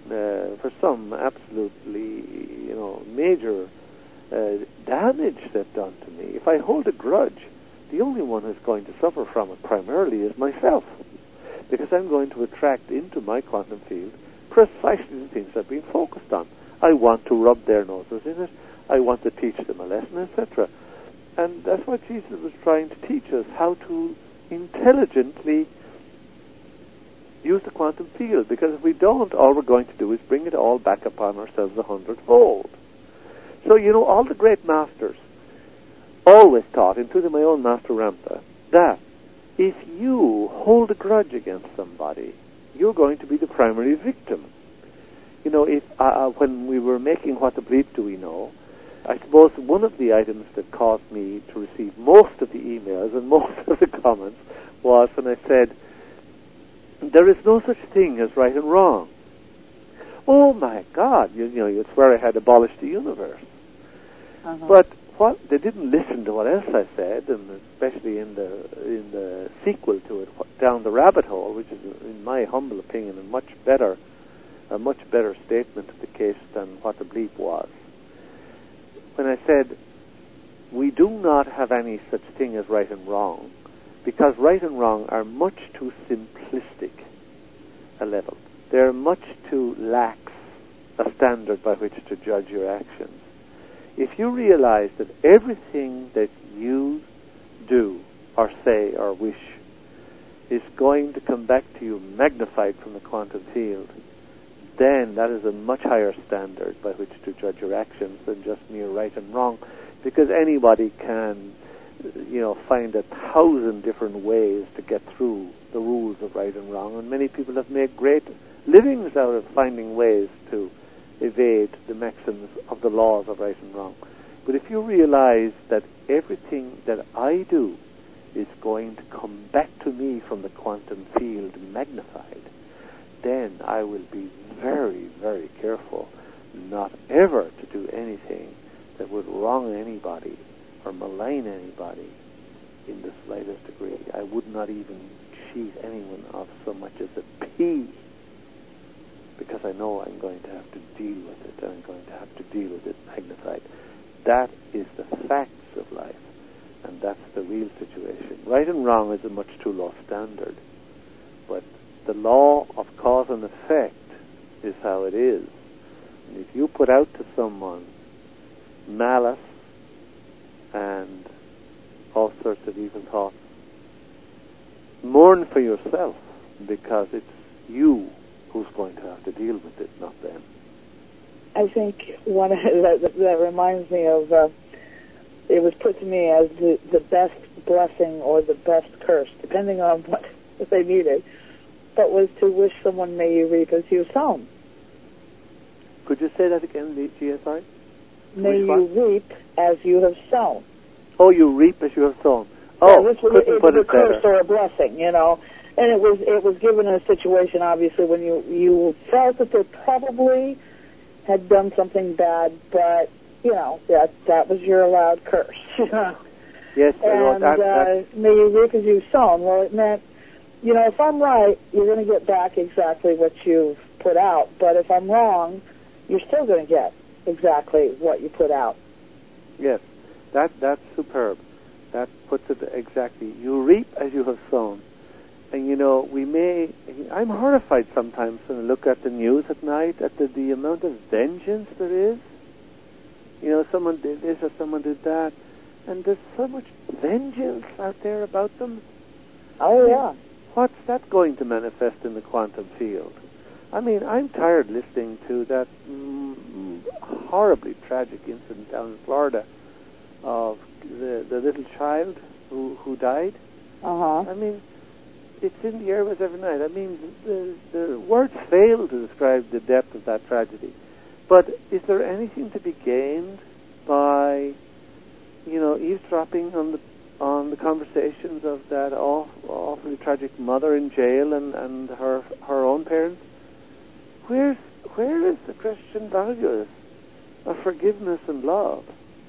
for some absolutely, major damage they've done to me. If I hold a grudge, the only one who's going to suffer from it primarily is myself, because I'm going to attract into my quantum field precisely the things I've been focused on. I want to rub their noses in it. I want to teach them a lesson, etc. And that's what Jesus was trying to teach us, how to intelligently use the quantum field, because if we don't, all we're going to do is bring it all back upon ourselves 100-fold. So, all the great masters always taught, including my own Master Ramtha, that if you hold a grudge against somebody, you're going to be the primary victim. If when we were making What the Bleep Do We Know, I suppose one of the items that caused me to receive most of the emails and most of the comments was when I said, there is no such thing as right and wrong. Oh my God, you'd swear I had abolished the universe. Uh-huh. But they didn't listen to what else I said, and especially in the sequel to it, Down the Rabbit Hole, which is, in my humble opinion, a much better statement of the case than What the Bleep was. When I said, we do not have any such thing as right and wrong, because right and wrong are much too simplistic a level. They're much too lax a standard by which to judge your actions. If you realize that everything that you do or say or wish is going to come back to you magnified from the quantum field, then that is a much higher standard by which to judge your actions than just mere right and wrong, because anybody can, find 1,000 different ways to get through the rules of right and wrong, and many people have made great livings out of finding ways to evade the maxims of the laws of right and wrong. But if you realize that everything that I do is going to come back to me from the quantum field magnified, then I will be very, very careful not ever to do anything that would wrong anybody or malign anybody in the slightest degree. I would not even cheat anyone of so much as a pea, because I know I'm going to have to deal with it, and I'm going to have to deal with it magnified. That is the facts of life, and that's the real situation. Right and wrong is a much too low standard, but the law of cause and effect is how it is. And if you put out to someone malice and all sorts of evil thoughts, mourn for yourself, because it's you who's going to have to deal with it, not them. I think one that reminds me of, it was put to me as the best blessing or the best curse, depending on what they needed, but was to wish someone, may you reap as you've sown. Could you say that again, GSI? May you reap as you have sown. Oh, you reap as you have sown. Oh, yeah, couldn't put it better. It was a curse or a blessing, And it was given in a situation, obviously, when you felt that they probably had done something bad, but, that was your allowed curse. Yes, and may you reap as you've sown. Well, it meant, if I'm right, you're going to get back exactly what you've put out. But if I'm wrong, you're still going to get exactly what you put out. Yes, that's superb. That puts it exactly. You reap as you have sown. And, I'm horrified sometimes when I look at the news at night at the amount of vengeance there is. Someone did this or someone did that. And there's so much vengeance out there about them. Oh, yeah. What's that going to manifest in the quantum field? I mean, I'm tired listening to that horribly tragic incident down in Florida of the little child who died. Uh-huh. I mean, it's in the airways every night. I mean, the words fail to describe the depth of that tragedy. But is there anything to be gained by, eavesdropping on the conversations of that awfully tragic mother in jail and her own parents? Where is the Christian values of forgiveness and love?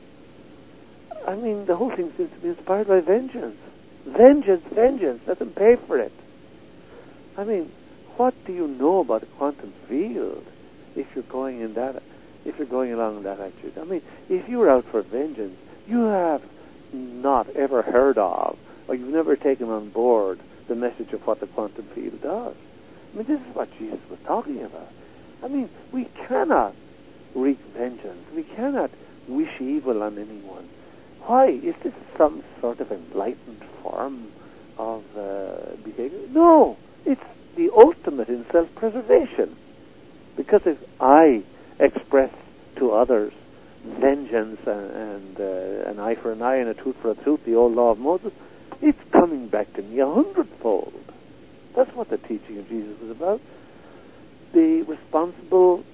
I mean, the whole thing seems to be inspired by vengeance. Vengeance, vengeance. Let them pay for it. I mean, what do you know about the quantum field if you're going along that attitude. I mean, if you're out for vengeance, you have not ever heard of, or you've never taken on board the message of what the quantum field does. I mean, this is what Jesus was talking about. I mean, we cannot wreak vengeance. We cannot wish evil on anyone. Why? Is this some sort of enlightened form of behavior? No, it's the ultimate in self-preservation. Because if I express to others vengeance and an eye for an eye and a tooth for a tooth, the old law of Moses, it's coming back to me 100-fold. That's what the teaching of Jesus was about. The responsible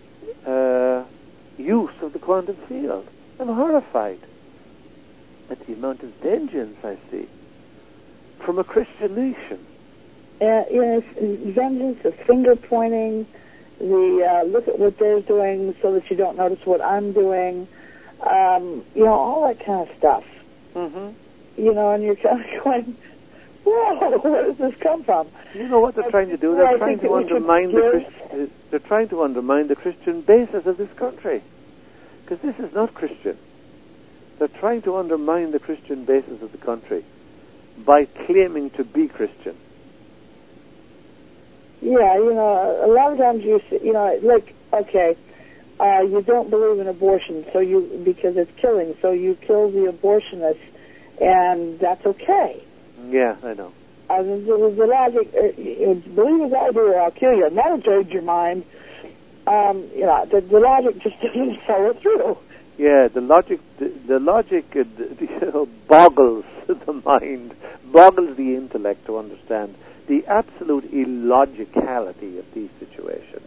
use of the quantum field. I'm horrified at the amount of vengeance I see from a Christian nation. Vengeance, the finger pointing, the look at what they're doing so that you don't notice what I'm doing, all that kind of stuff. Mm-hmm. And you're kind of going, whoa, where does this come from? You know what they're trying to do? They're trying to undermine they're trying to undermine the Christian basis of this country. Because this is not Christian. They're trying to undermine the Christian basis of the country by claiming to be Christian. Yeah, a lot of times you don't believe in abortion, because it's killing, so you kill the abortionist, and that's okay. Yeah, I know. The logic, believe as I do, or I'll kill you, and that'll change your mind. The logic just doesn't follow through. Yeah, the logic boggles the mind, boggles the intellect to understand the absolute illogicality of these situations.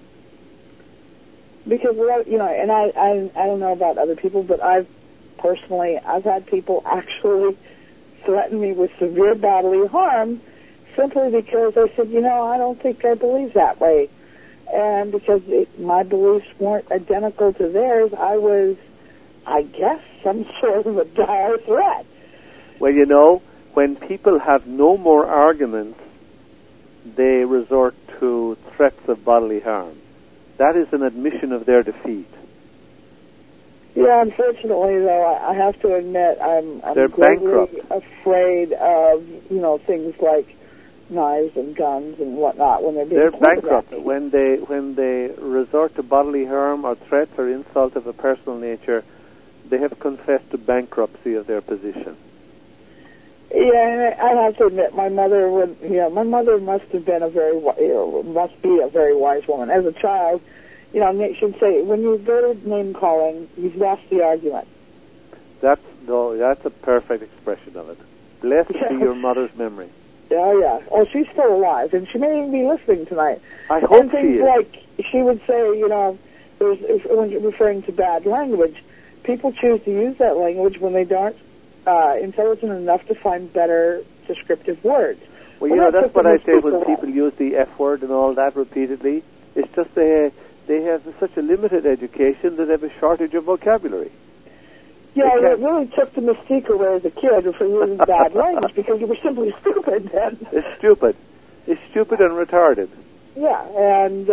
Because and I don't know about other people, but I've had people actually threaten me with severe bodily harm simply because I said, I don't think I believe that way. And because my beliefs weren't identical to theirs, I was, I guess, some sort of a dire threat. Well, when people have no more arguments, they resort to threats of bodily harm. That is an admission of their defeat. Yeah, unfortunately, though, I have to admit I'm greatly afraid of, things like knives and guns and whatnot when they're bankrupt. When they resort to bodily harm or threats or insult of a personal nature, they have confessed to bankruptcy of their position. Yeah, and I have to admit, my mother must have been must be a very wise woman. As a child, she'd say, when you go to name calling, you've lost the argument. That's a perfect expression of it. Blessed be your mother's memory. Oh, yeah. Oh, she's still alive, and she may even be listening tonight. I hope she is. Like, she would say, when referring to bad language, people choose to use that language when they aren't intelligent enough to find better descriptive words. Well, that's what I say when people use the F word and all that repeatedly. It's just they have such a limited education that they have a shortage of vocabulary. Yeah, it really took the mystique away as a kid for using bad language because you were simply stupid then. It's stupid. It's stupid and retarded. Yeah, and,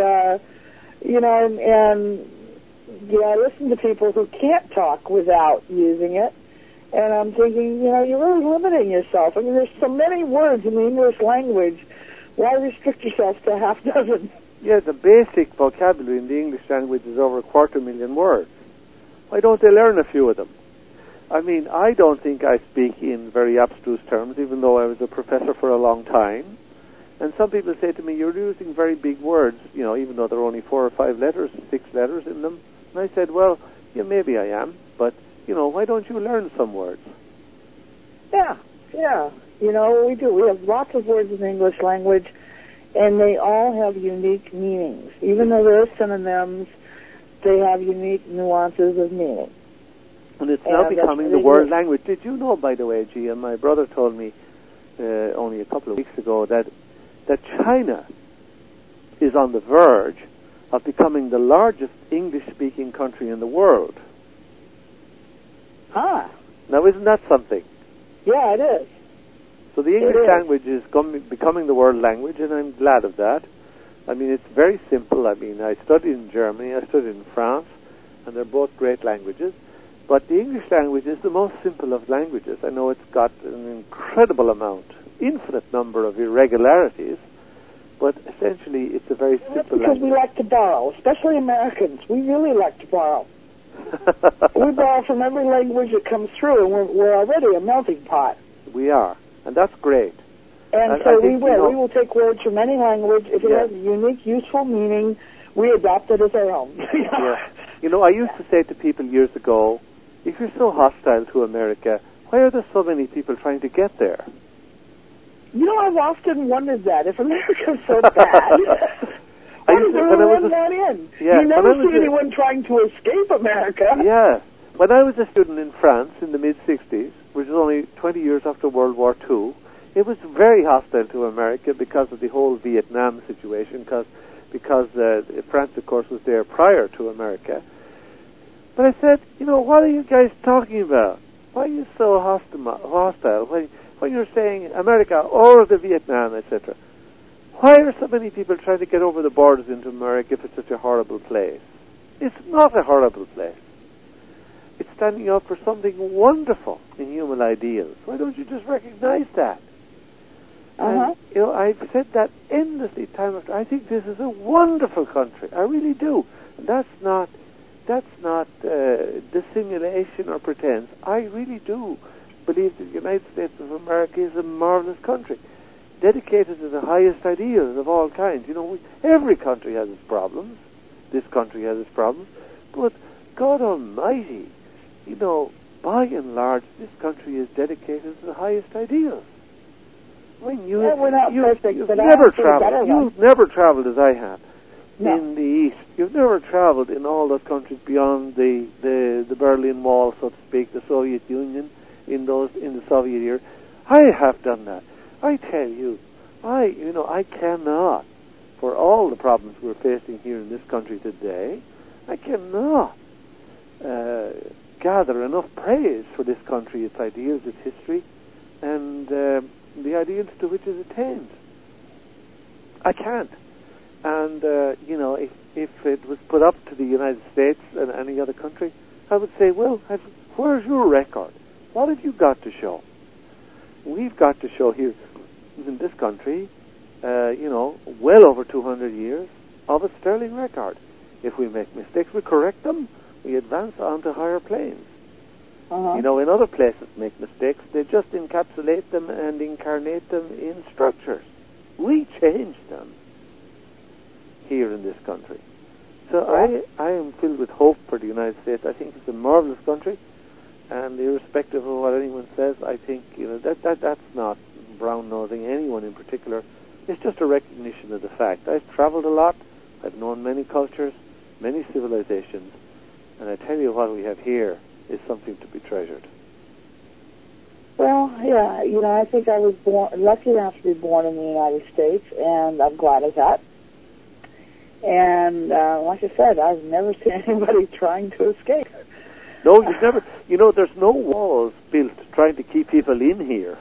I listen to people who can't talk without using it, and I'm thinking, you're really limiting yourself. I mean, there's so many words in the English language. Why restrict yourself to a half dozen? Yeah, the basic vocabulary in the English language is over 250,000 words. Why don't they learn a few of them? I mean, I don't think I speak in very abstruse terms, even though I was a professor for a long time. And some people say to me, you're using very big words, even though there are only 4 or 5 letters, 6 letters in them. And I said, well, maybe I am, but, why don't you learn some words? Yeah. We do. We have lots of words in the English language, and they all have unique meanings. Even though they're synonyms, they have unique nuances of meaning. And it's now becoming the world language. Did you know, by the way, Gia, my brother told me only a couple of weeks ago that China is on the verge of becoming the largest English-speaking country in the world. Huh. Now, isn't that something? Yeah, it is. So the English language is becoming the world language, and I'm glad of that. I mean, it's very simple. I mean, I studied in Germany, I studied in France, and they're both great languages. But the English language is the most simple of languages. I know it's got an incredible amount, infinite number of irregularities, but essentially it's a very simple because language. We like to borrow, especially Americans. We really like to borrow. We borrow from every language that comes through, and we're already a melting pot. We are, and that's great. And so we will. We will take words from any language. If it has a unique, useful meaning, we adopt it as our own. Yeah. You know, I used to say to people years ago, if you're so hostile to America, why are there so many people trying to get there? You know, I've often wondered that. If America's so bad, why does everyone want in? Yeah, you never see anyone trying to escape America. Yeah. When I was a student in France in the mid-'60s, which was only 20 years after World War II, it was very hostile to America because of the whole Vietnam situation, because France, of course, was there prior to America. But I said, you know, what are you guys talking about? Why are you so hostile when you're saying America or the Vietnam, etc.? Why are so many people trying to get over the borders into America if it's such a horrible place? It's not a horrible place. It's standing up for something wonderful in human ideals. Why don't you just recognize that? And, you know, I've said that endlessly time after. I think this is a wonderful country. I really do. And that's not dissimulation or pretense. I really do believe that the United States of America is a marvelous country, dedicated to the highest ideals of all kinds. You know, every country has its problems. This country has its problems. But God Almighty, you know, by and large, this country is dedicated to the highest ideals. I mean, you've never traveled as I have in the East. You've never traveled in all those countries beyond the Berlin Wall, so to speak, the Soviet Union in the Soviet era. I have done that. I tell you, I cannot, for all the problems we're facing here in this country today, I cannot gather enough praise for this country, its ideals, its history, and the ideals to which it attains. I can't. And, you know, if it was put up to the United States and any other country, I would say, well, where's your record? What have you got to show? We've got to show here in this country, you know, well over 200 years of a sterling record. If we make mistakes, we correct them. We advance on to higher planes. You know, in other places make mistakes, they just encapsulate them and incarnate them in structures. We change them here in this country. So I am filled with hope for the United States. I think it's a marvelous country, and irrespective of what anyone says, I think, you know, that's not brown-nosing anyone in particular. It's just a recognition of the fact. I've traveled a lot. I've known many cultures, many civilizations, and I tell you what we have here is something to be treasured. Well, yeah, you know, I think I was lucky enough to be born in the United States, and I'm glad of that. And like I said, I've never seen anybody trying to escape. No, you've never. You know, there's no walls built trying to keep people in here.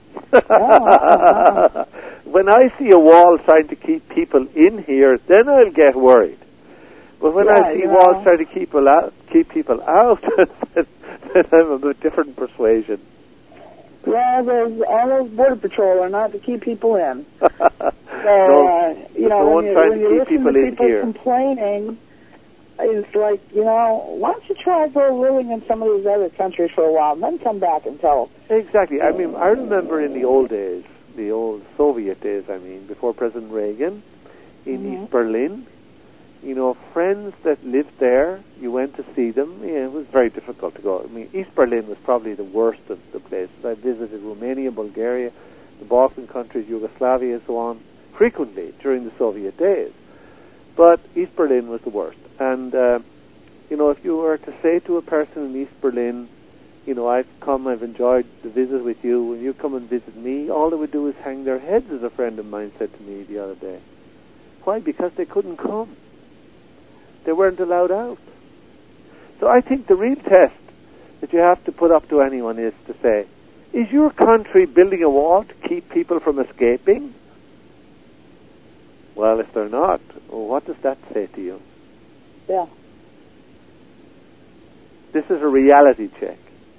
When I see a wall trying to keep people in here, then I'll get worried. But when I see walls trying to keep people out, then I'm of a different persuasion. Well, all those border patrol are not to keep people in. So, you know, no one trying to keep people in people here. Complaining, it's like, you know, why don't you try go living in some of these other countries for a while, and then come back and tell. Exactly. I mean, I remember in the old days, the old Soviet days, I mean, before President Reagan, in East Berlin, you know, friends that lived there, you went to see them. Yeah, it was very difficult to go. I mean, East Berlin was probably the worst of the places. I visited Romania, Bulgaria, the Balkan countries, Yugoslavia, and so on, frequently during the Soviet days. But East Berlin was the worst. And, you know, if you were to say to a person in East Berlin, you know, I've enjoyed the visit with you, when you come and visit me, all they would do is hang their heads, as a friend of mine said to me the other day. Why? Because they couldn't come. They weren't allowed out. So I think the real test that you have to put up to anyone is to say, is your country building a wall to keep people from escaping? Well, if they're not, what does that say to you? Yeah. This is a reality check.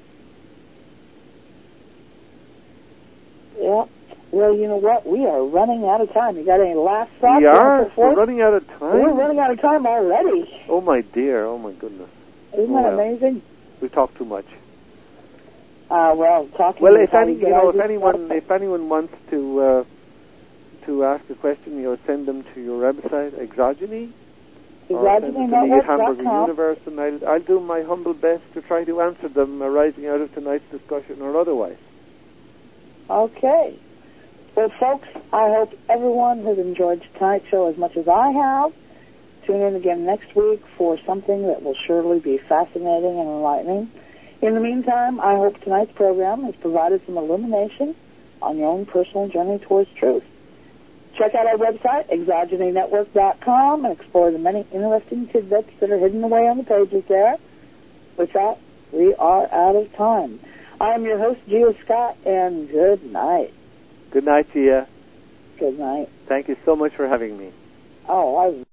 Yeah. Well, you know what? We are running out of time. You got any last thoughts? We are? We're running out of time? We're running out of time already. Oh, my dear. Oh, my goodness. Isn't that amazing? We talk too much. Well, talking. Well, if anyone wants to ask a question, send them to your website, Exogeny. ExogenyNetwork.com. Hamburger Universe, and I'll do my humble best to try to answer them arising out of tonight's discussion or otherwise. Okay. Well, folks, I hope everyone has enjoyed tonight's show as much as I have. Tune in again next week for something that will surely be fascinating and enlightening. In the meantime, I hope tonight's program has provided some illumination on your own personal journey towards truth. Check out our website, ExogenyNetwork.com, and explore the many interesting tidbits that are hidden away on the pages there. With that, we are out of time. I am your host, Gia Scott, and good night. Good night, Gia. Good night. Thank you so much for having me. Oh,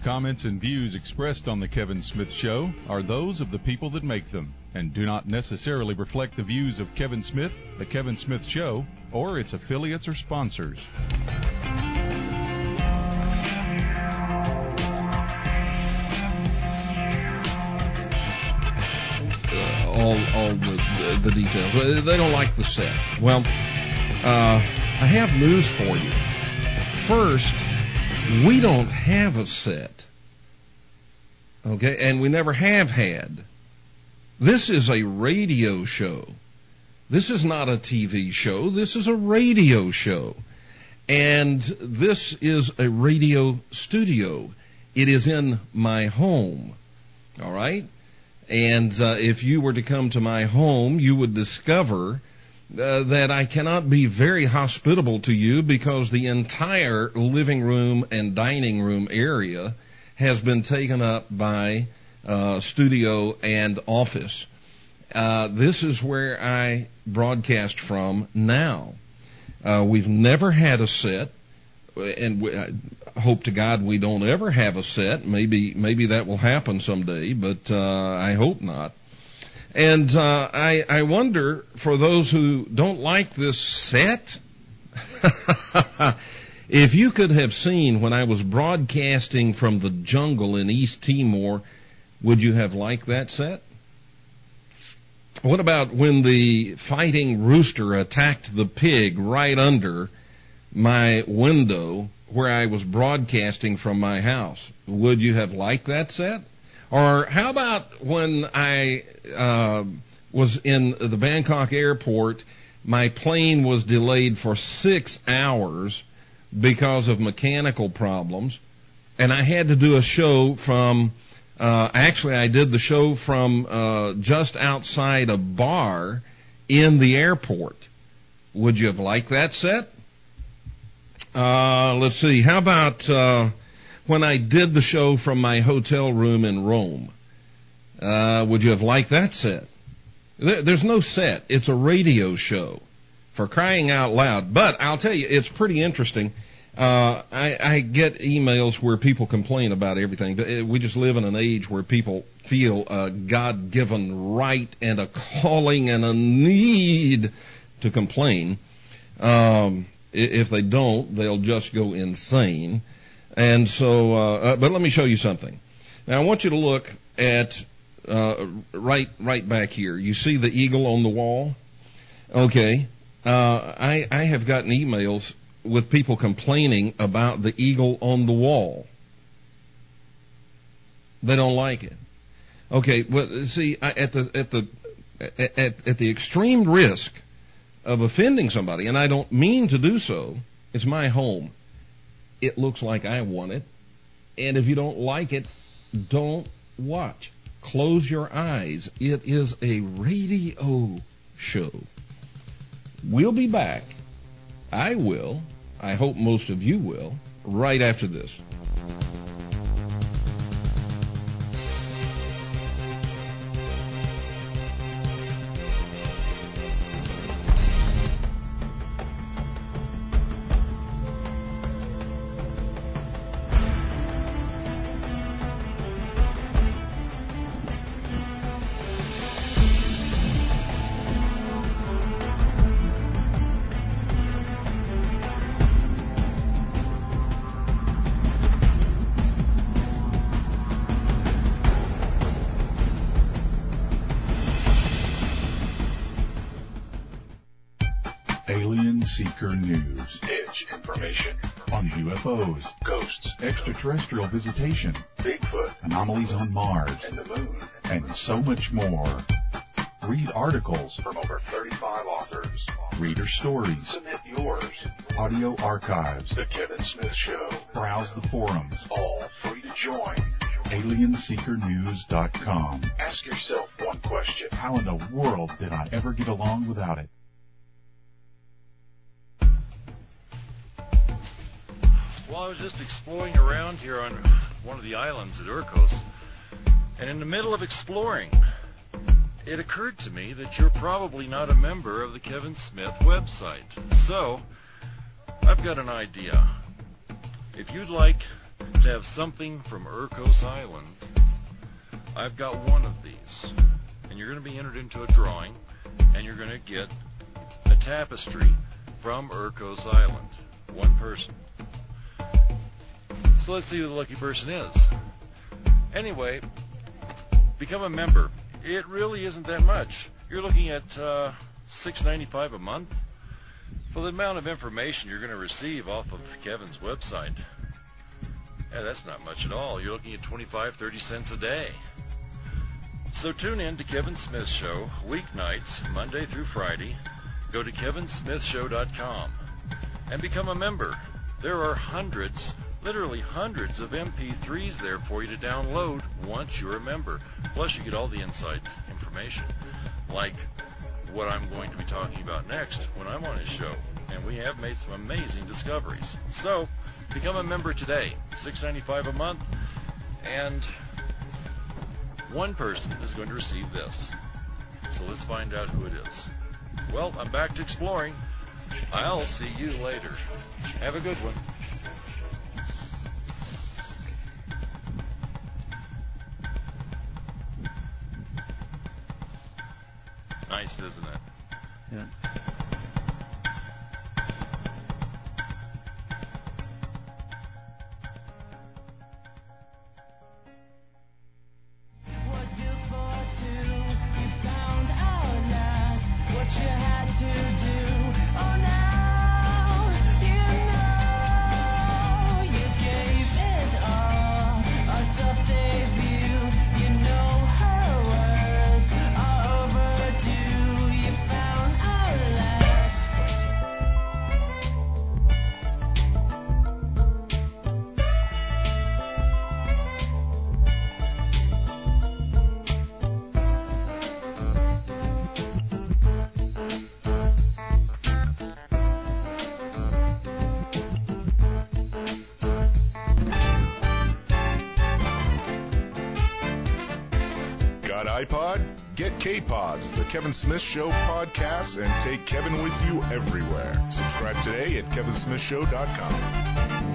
comments and views expressed on The Kevin Smith Show are those of the people that make them and do not necessarily reflect the views of Kevin Smith, The Kevin Smith Show, or its affiliates or sponsors. All the details. They don't like the set. Well, I have news for you. First, we don't have a set. Okay, and we never have had. This is a radio show. This is not a TV show. This is a radio show. And this is a radio studio. It is in my home. All right? And if you were to come to my home, you would discover that I cannot be very hospitable to you because the entire living room and dining room area has been taken up by studio and office. This is where I broadcast from now. We've never had a set, and I hope to God we don't ever have a set. Maybe that will happen someday, but I hope not. And I wonder, for those who don't like this set, if you could have seen when I was broadcasting from the jungle in East Timor, would you have liked that set? What about when the fighting rooster attacked the pig right under my window where I was broadcasting from my house? Would you have liked that set? Or how about when I was in the Bangkok airport, my plane was delayed for 6 hours because of mechanical problems, and I had to do a show from, actually I did the show from just outside a bar in the airport. Would you have liked that set? Let's see, how about when I did the show from my hotel room in Rome? Would you have liked that set? There's no set. It's a radio show, for crying out loud. But I'll tell you, it's pretty interesting. I get emails where people complain about everything. We just live in an age where people feel a God-given right and a calling and a need to complain. If they don't, they'll just go insane. And so, but let me show you something. Now, I want you to look at right back here. You see the eagle on the wall? Okay. I have gotten emails with people complaining about the eagle on the wall. They don't like it. Okay. Well, see, at the extreme risk of offending somebody, and I don't mean to do so, it's my home. It looks like I want it. And if you don't like it, don't watch. Close your eyes. It is a radio show. We'll be back. I will. I hope most of you will. Right after this. Seeker News. Edge information on UFOs, ghosts, extraterrestrial visitation, Bigfoot, anomalies on Mars, and the Moon, and so much more. Read articles from over 35 authors. Reader stories. Submit yours. Audio archives. The Kevin Smith Show. Browse the forums. All free to join. AlienSeekerNews.com. Ask yourself one question. How in the world did I ever get along without it? Well, I was just exploring around here on one of the islands at Urkos, and in the middle of exploring, it occurred to me that you're probably not a member of the Kevin Smith website. So, I've got an idea. If you'd like to have something from Urcos Island, I've got one of these. And you're going to be entered into a drawing, and you're going to get a tapestry from Urcos Island. One person. So let's see who the lucky person is. Anyway, become a member. It really isn't that much. You're looking at $6.95 a month for the amount of information you're going to receive off of Kevin's website. Yeah, that's not much at all. You're looking at 25-30 cents a day. So tune in to Kevin Smith Show weeknights, Monday through Friday. Go to kevinsmithshow.com and become a member. There are hundreds, literally hundreds of MP3s there for you to download once you're a member. Plus you get all the inside information, like what I'm going to be talking about next when I'm on his show. And we have made some amazing discoveries. So become a member today, $6.95 a month, and one person is going to receive this. So let's find out who it is. Well, I'm back to exploring. I'll see you later. Have a good one. Nice, isn't it? Yeah. iPod? Get K-Pods, the Kevin Smith Show podcast, and take Kevin with you everywhere. Subscribe today at kevinsmithshow.com.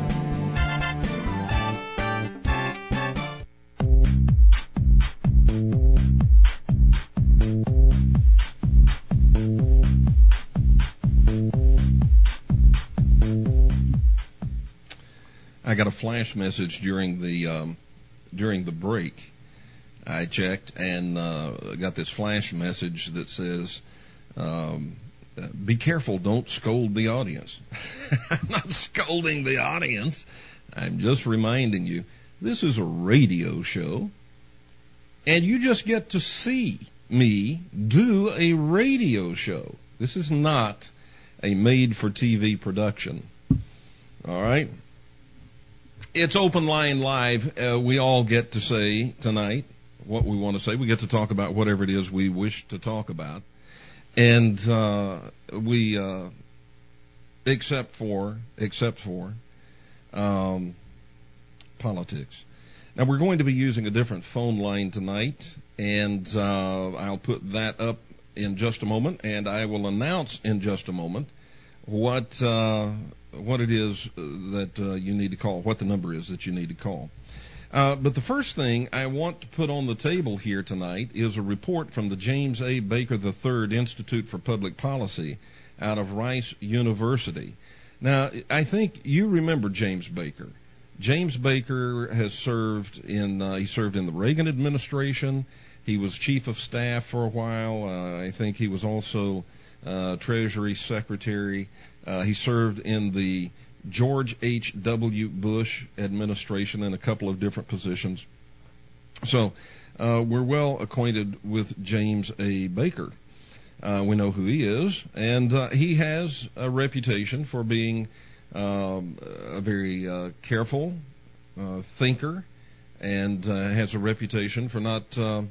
I got a flash message during the break. I checked and got this flash message that says, be careful, don't scold the audience. I'm not scolding the audience. I'm just reminding you, this is a radio show, and you just get to see me do a radio show. This is not a made-for-TV production. All right? It's Open Line Live. We all get to say tonight what we want to say. We get to talk about whatever it is we wish to talk about. And we, except for politics. Now, we're going to be using a different phone line tonight, and I'll put that up in just a moment, and I will announce in just a moment what it is that you need to call, what the number is that you need to call. But the first thing I want to put on the table here tonight is a report from the James A. Baker III Institute for Public Policy out of Rice University. Now, I think you remember James Baker. James Baker has served in the Reagan administration. He was chief of staff for a while. I think he was also Treasury Secretary. He served in the George H.W. Bush administration in a couple of different positions. So we're well acquainted with James A. Baker. We know who he is, and he has a reputation for being a very careful thinker, and has a reputation for not